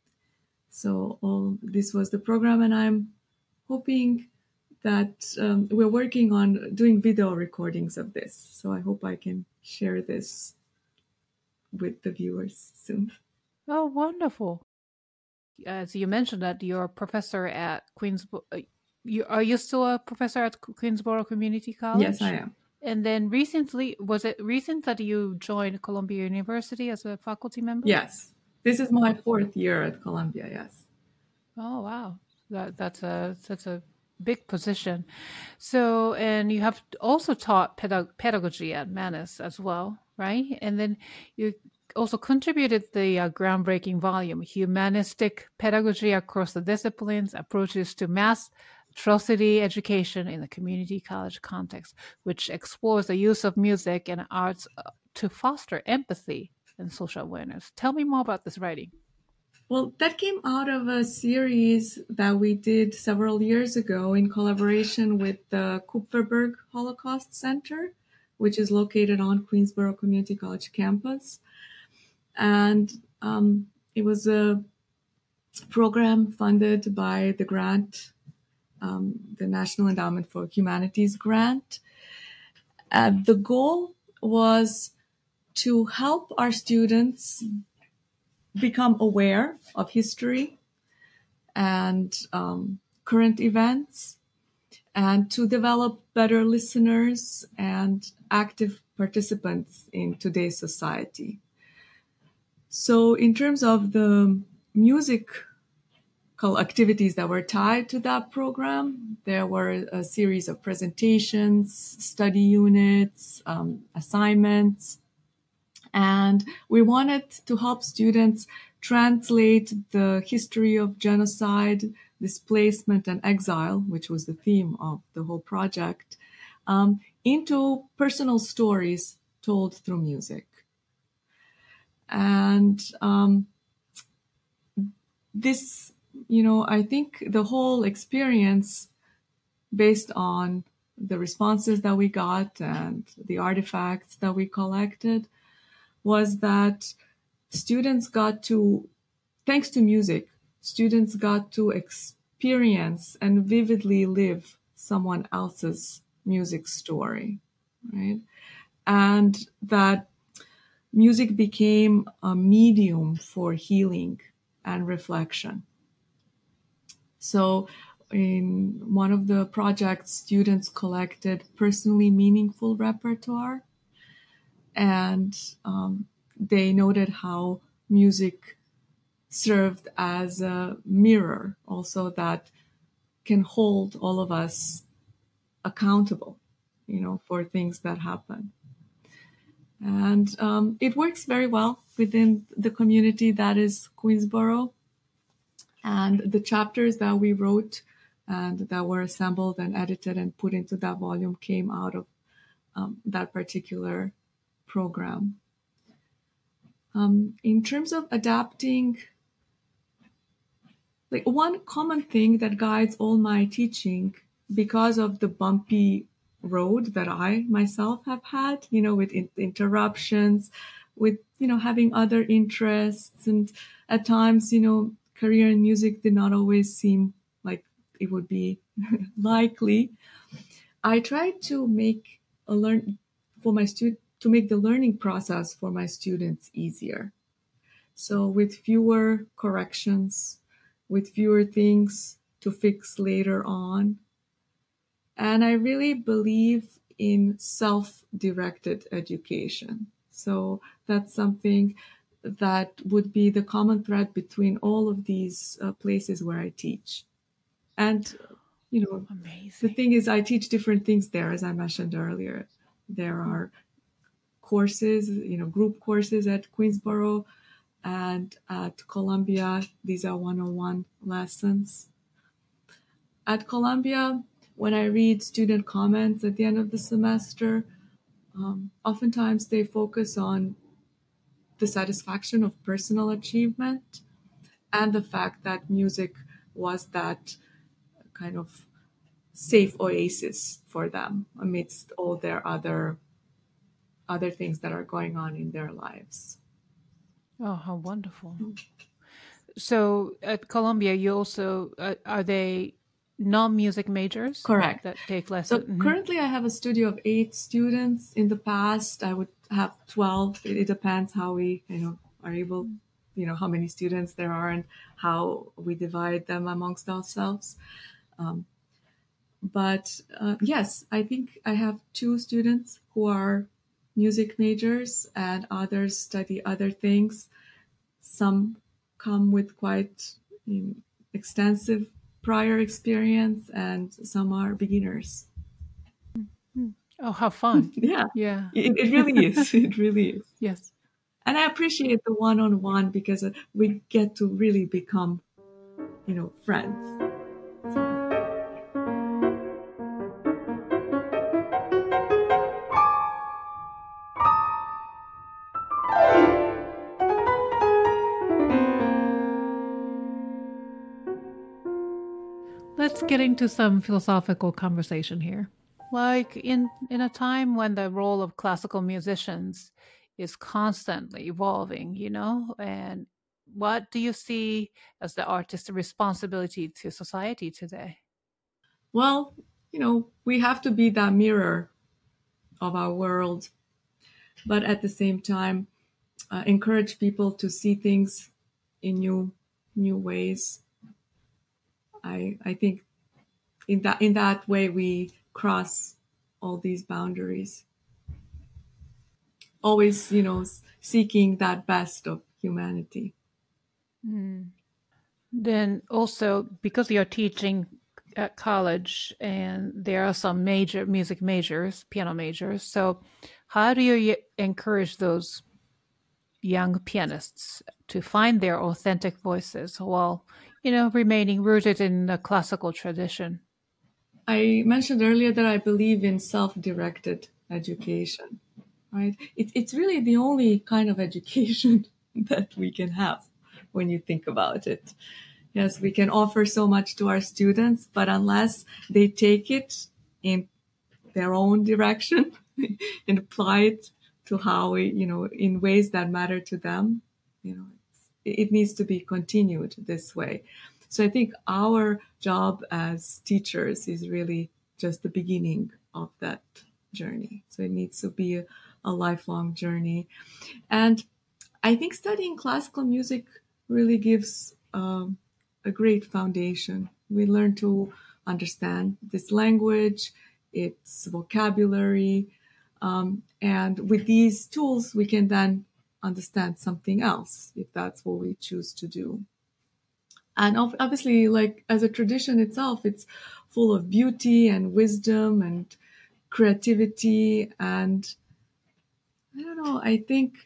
So all this was the program, and I'm hoping that um, we're working on doing video recordings of this. So I hope I can share this with the viewers soon. Oh, wonderful. As you mentioned that you're a professor at Queensboro, you, are you still a professor at Queensboro Community College? Yes, I am. And then recently, was it recent that you joined Columbia University as a faculty member? Yes. This is my fourth year at Columbia, yes. Oh, wow. That, that's a that's a big position. So, and you have also taught pedag- pedagogy at Mannes as well, right? And then you also contributed the uh, groundbreaking volume, Humanistic Pedagogy Across the Disciplines, Approaches to Mass Atrocity Education in the Community College Context, which explores the use of music and arts to foster empathy and social awareness. Tell me more about this writing. Well, that came out of a series that we did several years ago in collaboration with the Kupferberg Holocaust Center, which is located on Queensboro Community College campus. And um, it was a program funded by the grant, um, the National Endowment for Humanities grant. And the goal was to help our students become aware of history and um, current events, and to develop better listeners and active participants in today's society. So in terms of the musical activities that were tied to that program, there were a series of presentations, study units, um, assignments, and we wanted to help students translate the history of genocide, displacement, and exile, which was the theme of the whole project, um, into personal stories told through music. And um, this, you know, I think the whole experience, based on the responses that we got and the artifacts that we collected, was that students got to, thanks to music, students got to experience and vividly live someone else's music story, right? And that music became a medium for healing and reflection. So in one of the projects, students collected personally meaningful repertoire, and um, they noted how music served as a mirror also that can hold all of us accountable, you know, for things that happen. And um, it works very well within the community that is Queensboro. And the chapters that we wrote and that were assembled and edited and put into that volume came out of um, that particular program. Um, in terms of adapting, like one common thing that guides all my teaching, because of the bumpy road that I myself have had, you know, with in- interruptions, with, you know, having other interests, and at times, you know, career in music did not always seem like it would be likely. I tried to make a learn for my student to make the learning process for my students easier. So with fewer corrections, with fewer things to fix later on. And I really believe in self-directed education. So that's something that would be the common thread between all of these uh, places where I teach. And, you know, Amazing. The thing is, I teach different things there, as I mentioned earlier. There are courses, you know, group courses at Queensboro, and at Columbia, these are one oh one lessons. At Columbia, when I read student comments at the end of the semester, um, oftentimes they focus on the satisfaction of personal achievement and the fact that music was that kind of safe oasis for them amidst all their other other things that are going on in their lives. Oh, how wonderful. So at Columbia, you also, uh, are they non-music majors? Correct. That take lessons? So Mm-hmm. currently I have a studio of eight students. In the past, I would have twelve. It, it depends how we, you know, are able, you know, how many students there are and how we divide them amongst ourselves. Um, but uh, yes, I think I have two students who are music majors and others study other things. Some come with quite you know, extensive prior experience and some are beginners. Oh, how fun. Yeah. Yeah. It, it really is. It really is. Yes. And I appreciate the one-on-one because we get to really become, you know, friends. So. Let's get into some philosophical conversation here. Like in, in a time when the role of classical musicians is constantly evolving, you know, and what do you see as the artist's responsibility to society today? Well, you know, we have to be that mirror of our world, but at the same time, uh, encourage people to see things in new, new ways. I, I think in that, in that way, we cross all these boundaries. Always, you know, seeking that best of humanity. Mm. Then also, because you're teaching at college and there are some major music majors, piano majors, so how do you encourage those young pianists to find their authentic voices while, you know, remaining rooted in the classical tradition? I mentioned earlier that I believe in self-directed education, right? It, it's really the only kind of education that we can have when you think about it. Yes, we can offer so much to our students, but unless they take it in their own direction and apply it to how we, you know, in ways that matter to them, you know, it's, it needs to be continued this way. So I think our job as teachers is really just the beginning of that journey. So it needs to be a, a lifelong journey. And I think studying classical music really gives um, a great foundation. We learn to understand this language, its vocabulary, um, and with these tools, we can then understand something else if that's what we choose to do. And obviously, like as a tradition itself, it's full of beauty and wisdom and creativity. And I don't know, I think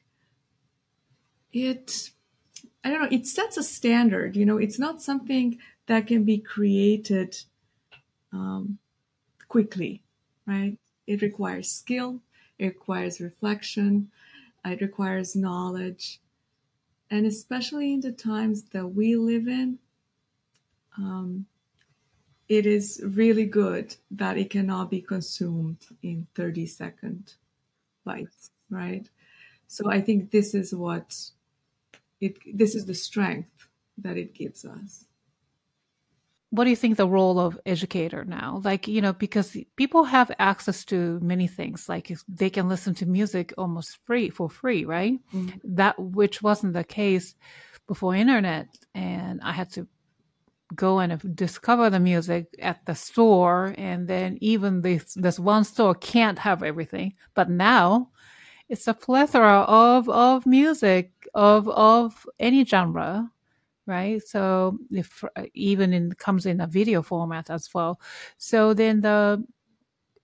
it, I don't know, it sets a standard. You know, it's not something that can be created um, quickly, right? It requires skill, it requires reflection, it requires knowledge. And especially in the times that we live in, um, it is really good that it cannot be consumed in thirty second bites, right? So I think this is what it, this is the strength that it gives us. What do you think the role of educator now? Like, you know, because people have access to many things, like they can listen to music almost free for free, right? Mm-hmm. That, which wasn't the case before internet. And I had to go and discover the music at the store. And then even this, this one store can't have everything. But now it's a plethora of, of music of, of any genre. Right. So if even in comes in a video format as well. So then the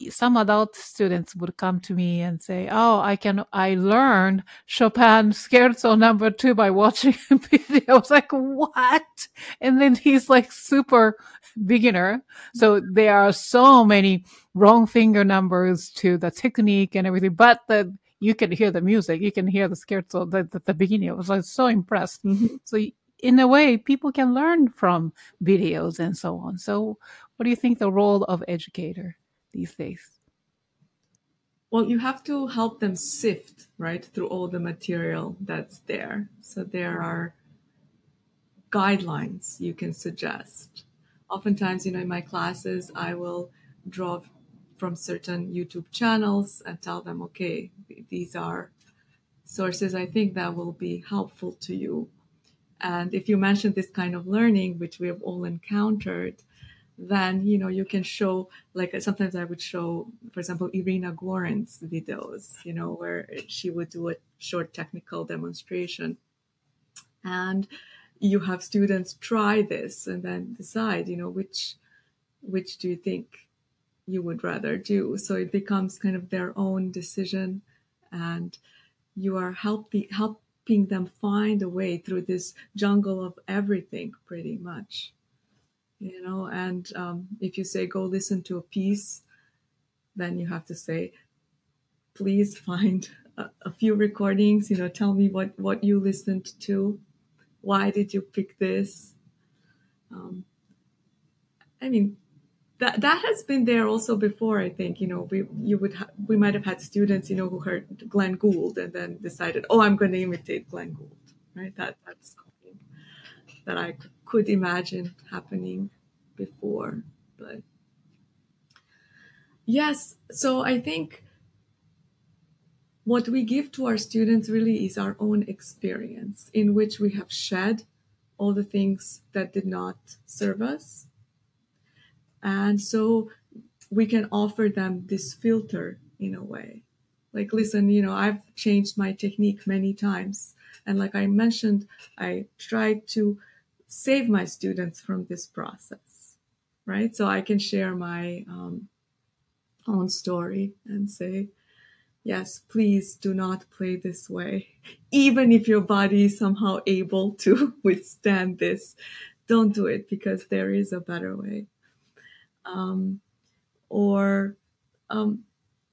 some adult students would come to me and say, oh, I can, I learned Chopin Scherzo number two by watching a video. I was like, what? And then he's like super beginner. So there are so many wrong finger numbers to the technique and everything, but the, you can hear the music, you can hear the scherzo, the, the, the beginning. I was like so impressed. Mm-hmm. So in a way, people can learn from videos and so on. So what do you think the role of educator these days? Well, you have to help them sift, right, through all the material that's there. So there are guidelines you can suggest. Oftentimes, you know, in my classes, I will draw from certain YouTube channels and tell them, okay, these are sources I think that will be helpful to you. And if you mention this kind of learning, which we have all encountered, then, you know, you can show, like sometimes I would show, for example, Irina Goren's videos, you know, where she would do a short technical demonstration. And you have students try this and then decide, you know, which, which do you think you would rather do? So it becomes kind of their own decision, and you are helping, helping them find a way through this jungle of everything pretty much. You know, and um, if you say, go listen to a piece, then you have to say, please find a, a few recordings, you know, tell me what, what you listened to. Why did you pick this? Um, I mean, that that has been there also before, I think. You know, we you would ha- we might have had students, you know, who heard Glenn Gould and then decided, oh, I'm going to imitate Glenn Gould, right? That That's something that I could imagine happening before. But yes, so I think what we give to our students really is our own experience, in which we have shed all the things that did not serve us. And so we can offer them this filter in a way. Like, listen, you know, I've changed my technique many times. And like I mentioned, I tried to save my students from this process, right? So I can share my um, own story and say, yes, please do not play this way. Even if your body is somehow able to withstand this, don't do it, because there is a better way. Um, or, um,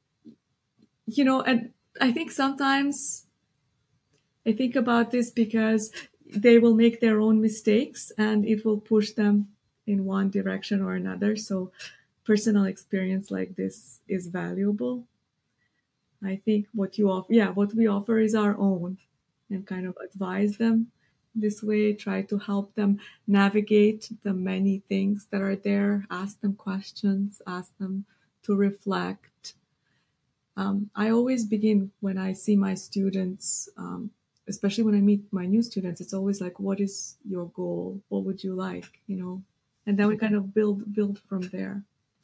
you know, and I think sometimes I think about this because they will make their own mistakes and it will push them in one direction or another. So personal experience like this is valuable. I think what you offer, yeah, what we offer is our own, and kind of advise them this way, try to help them navigate the many things that are there, ask them questions, ask them to reflect. Um, I always begin when I see my students, um, especially when I meet my new students, it's always like, what is your goal? What would you like? You know, and then we kind of build, build from there.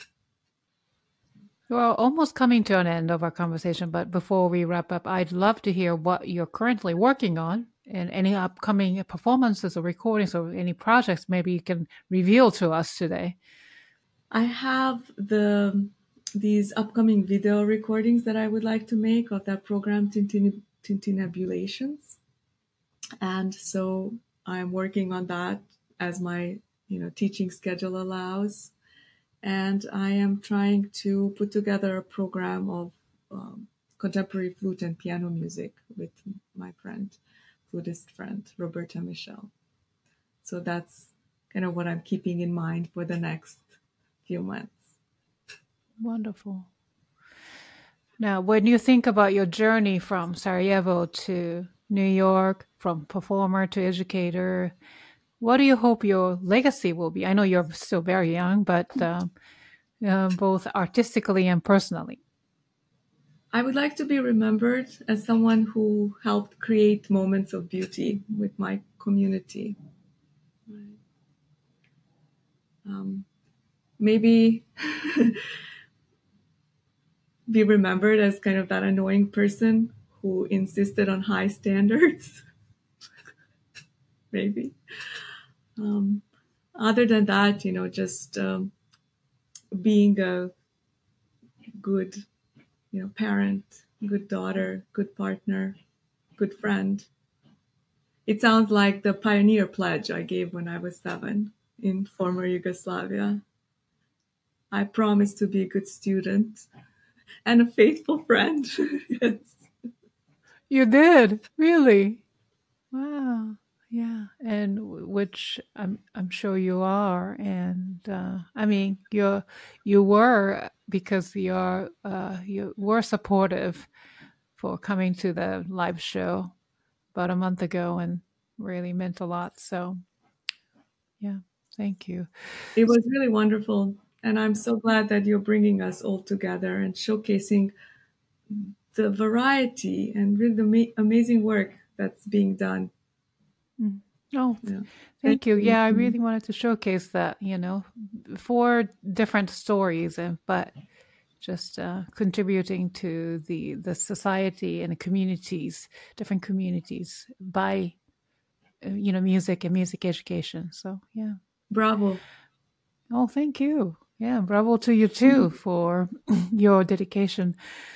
We're almost coming to an end of our conversation, but before we wrap up, I'd love to hear what you're currently working on and any upcoming performances or recordings or any projects maybe you can reveal to us today. I have the these upcoming video recordings that I would like to make of that program, Tintin, Tintinabulations. And so I'm working on that as my, you know, teaching schedule allows. And I am trying to put together a program of um, contemporary flute and piano music with my friend, flutist friend, Roberta Michel. So that's kind of what I'm keeping in mind for the next few months. Wonderful. Now, when you think about your journey from Sarajevo to New York, from performer to educator, what do you hope your legacy will be? I know you're still very young, but um, uh, both artistically and personally. I would like to be remembered as someone who helped create moments of beauty with my community. Um, maybe be remembered as kind of that annoying person who insisted on high standards. Maybe. Um, other than that, you know, just um, being a good, you know, parent, good daughter, good partner, good friend. It sounds like the pioneer pledge I gave when I was seven in former Yugoslavia. I promise to be a good student and a faithful friend. Yes. You did, really? Wow. Yeah, and w- which I'm I'm sure you are, and uh, I mean you're you were because you're uh, you were supportive for coming to the live show about a month ago, and really meant a lot. So yeah, thank you. It was really wonderful. And I'm so glad that you're bringing us all together and showcasing the variety and really the ma- amazing work that's being done. Mm. Oh, Yeah. thank you. Yeah, I really wanted to showcase that, you know, four different stories, and but just uh, contributing to the the society and the communities, different communities by uh, you know music and music education. So yeah. Bravo. Oh, thank you. Yeah, bravo to you too for your dedication.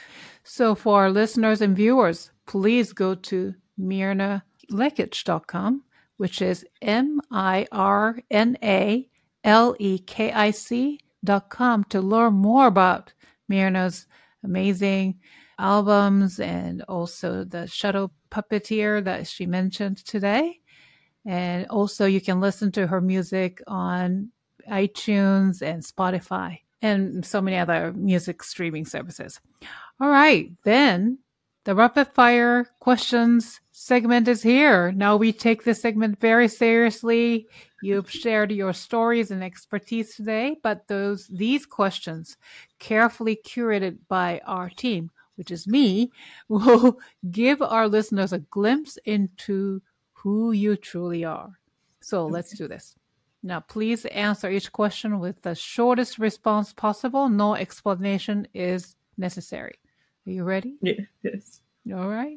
So for our listeners and viewers, please go to mirna lekic dot com, which is M I R N A L E K I C dot com to learn more about Mirna's amazing albums and also the Shadow Puppeteer that she mentioned today. And also you can listen to her music on iTunes and Spotify and so many other music streaming services. All right, then the rapid fire questions segment is here. Now we take this segment very seriously. You've shared your stories and expertise today, but those these questions, carefully curated by our team, which is me, will give our listeners a glimpse into who you truly are. So let's do this. Now, please answer each question with the shortest response possible. No explanation is necessary. Are you ready? Yeah, yes. All right.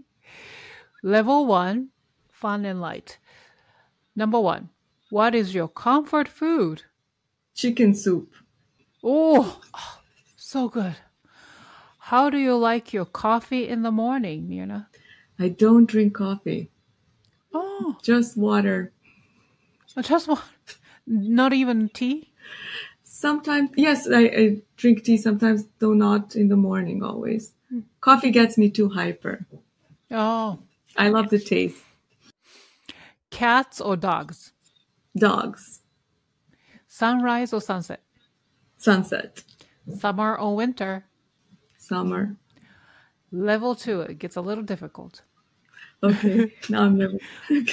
Level one, fun and light. Number one, what is your comfort food? Chicken soup. Oh, so good. How do you like your coffee in the morning, Mirna? I don't drink coffee, Oh, just water. just one. Not even tea? Sometimes, yes, I, I drink tea sometimes, though not in the morning always. Coffee gets me too hyper. Oh, I love the taste. cats or dogs? Dogs. Sunrise or sunset? Sunset. Summer or winter? Summer. Level two, it gets a little difficult. Okay, now I'm never.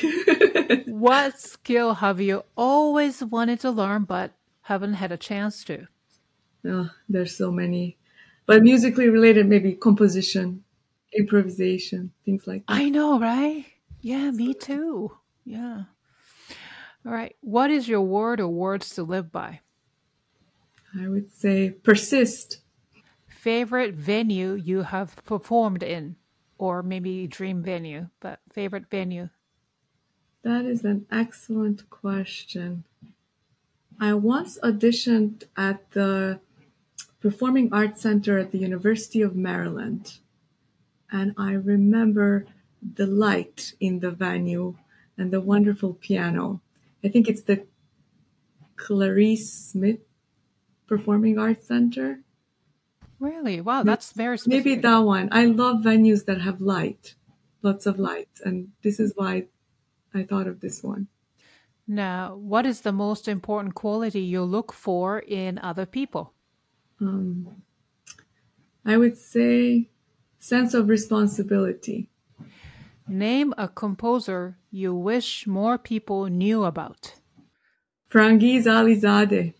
What skill have you always wanted to learn but haven't had a chance to? Oh, there's so many. But musically related, maybe composition, improvisation, things like that. I know, right? Yeah, me too. Yeah. All right. What is your word or words to live by? I would say persist. Favorite venue you have performed in? Or maybe dream venue, but favorite venue? That is an excellent question. I once auditioned at the Performing Arts Center at the University of Maryland. And I remember the light in the venue and the wonderful piano. I think it's the Clarice Smith Performing Arts Center. Really? Wow, that's very specific. Maybe that one. I love venues that have light, lots of light. And this is why I thought of this one. Now, what is the most important quality you look for in other people? Um, I would say sense of responsibility. Name a composer you wish more people knew about. Frangiz Alizadeh.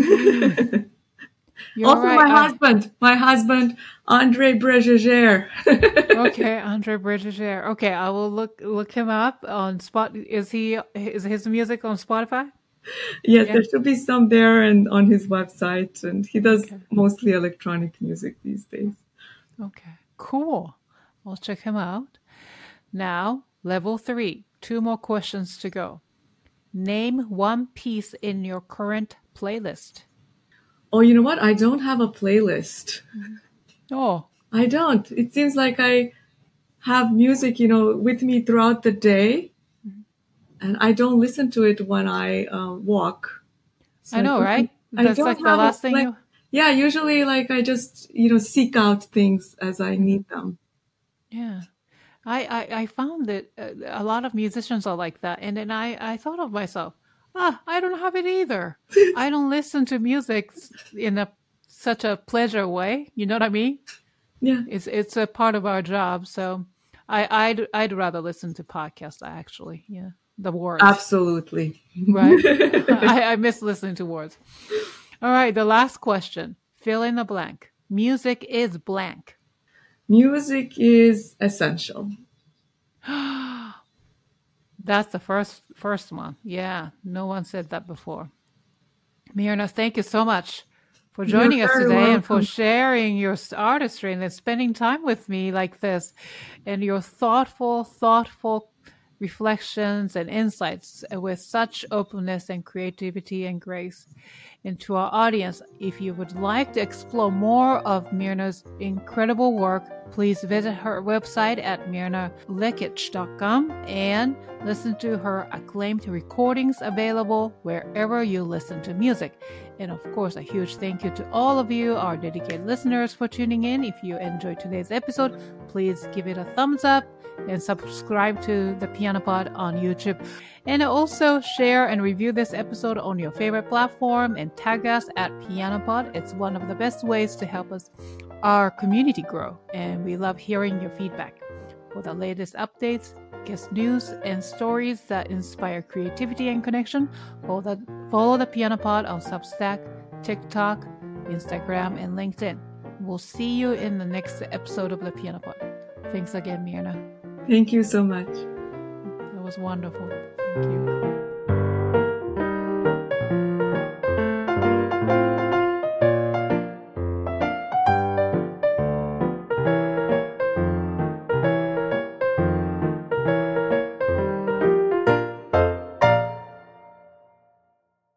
You're Also, right. my I- husband, my husband, Andre Bregeger. okay, Andre Bregeger. Okay, I will look look him up on Spot. Is he is his music on Spotify? Yes, Yeah. there should be some there and on his website, and he does Okay. mostly electronic music these days. Okay, cool. I'll check him out. Now, level three. Two more questions to go. Name one piece in your current playlist. Oh, you know what? I don't have a playlist. Oh. I don't. It seems like I have music, you know, with me throughout the day, and I don't listen to it when I uh, walk. So I know, right? I That's don't like the have last a, thing like, you... Yeah, usually like I just, you know, seek out things as I need them. Yeah. I, I, I found that uh, a lot of musicians are like that. And then I, I thought of myself, ah, I don't have it either. I don't listen to music in a such a pleasure way. You know what I mean? Yeah. It's it's a part of our job. So I, I'd, I'd rather listen to podcasts, actually. Yeah. The words. Absolutely. Right? I, I miss listening to words. All right. The last question. Fill in the blank. Music is blank. Music is essential. That's the first first one. Yeah, no one said that before. Mirna, thank you so much for joining You're us very today welcome. and for sharing your artistry and spending time with me like this, and your thoughtful, thoughtful reflections and insights with such openness and creativity and grace. And to our audience, if you would like to explore more of Mirna's incredible work, please visit her website at mirna lekic dot com and listen to her acclaimed recordings available wherever you listen to music. And of course, a huge thank you to all of you, our dedicated listeners, for tuning in. If you enjoyed today's episode, please give it a thumbs up and subscribe to the Piano Pod on YouTube. And also share and review this episode on your favorite platform and tag us at PianoPod. It's one of the best ways to help us, our community grow. And we love hearing your feedback. For the latest updates, guest news, and stories that inspire creativity and connection, follow the, follow the Piano Pod on Substack, TikTok, Instagram, and LinkedIn. We'll see you in the next episode of the Piano Pod. Thanks again, Mirna. Thank you so much. It was wonderful. Thank you.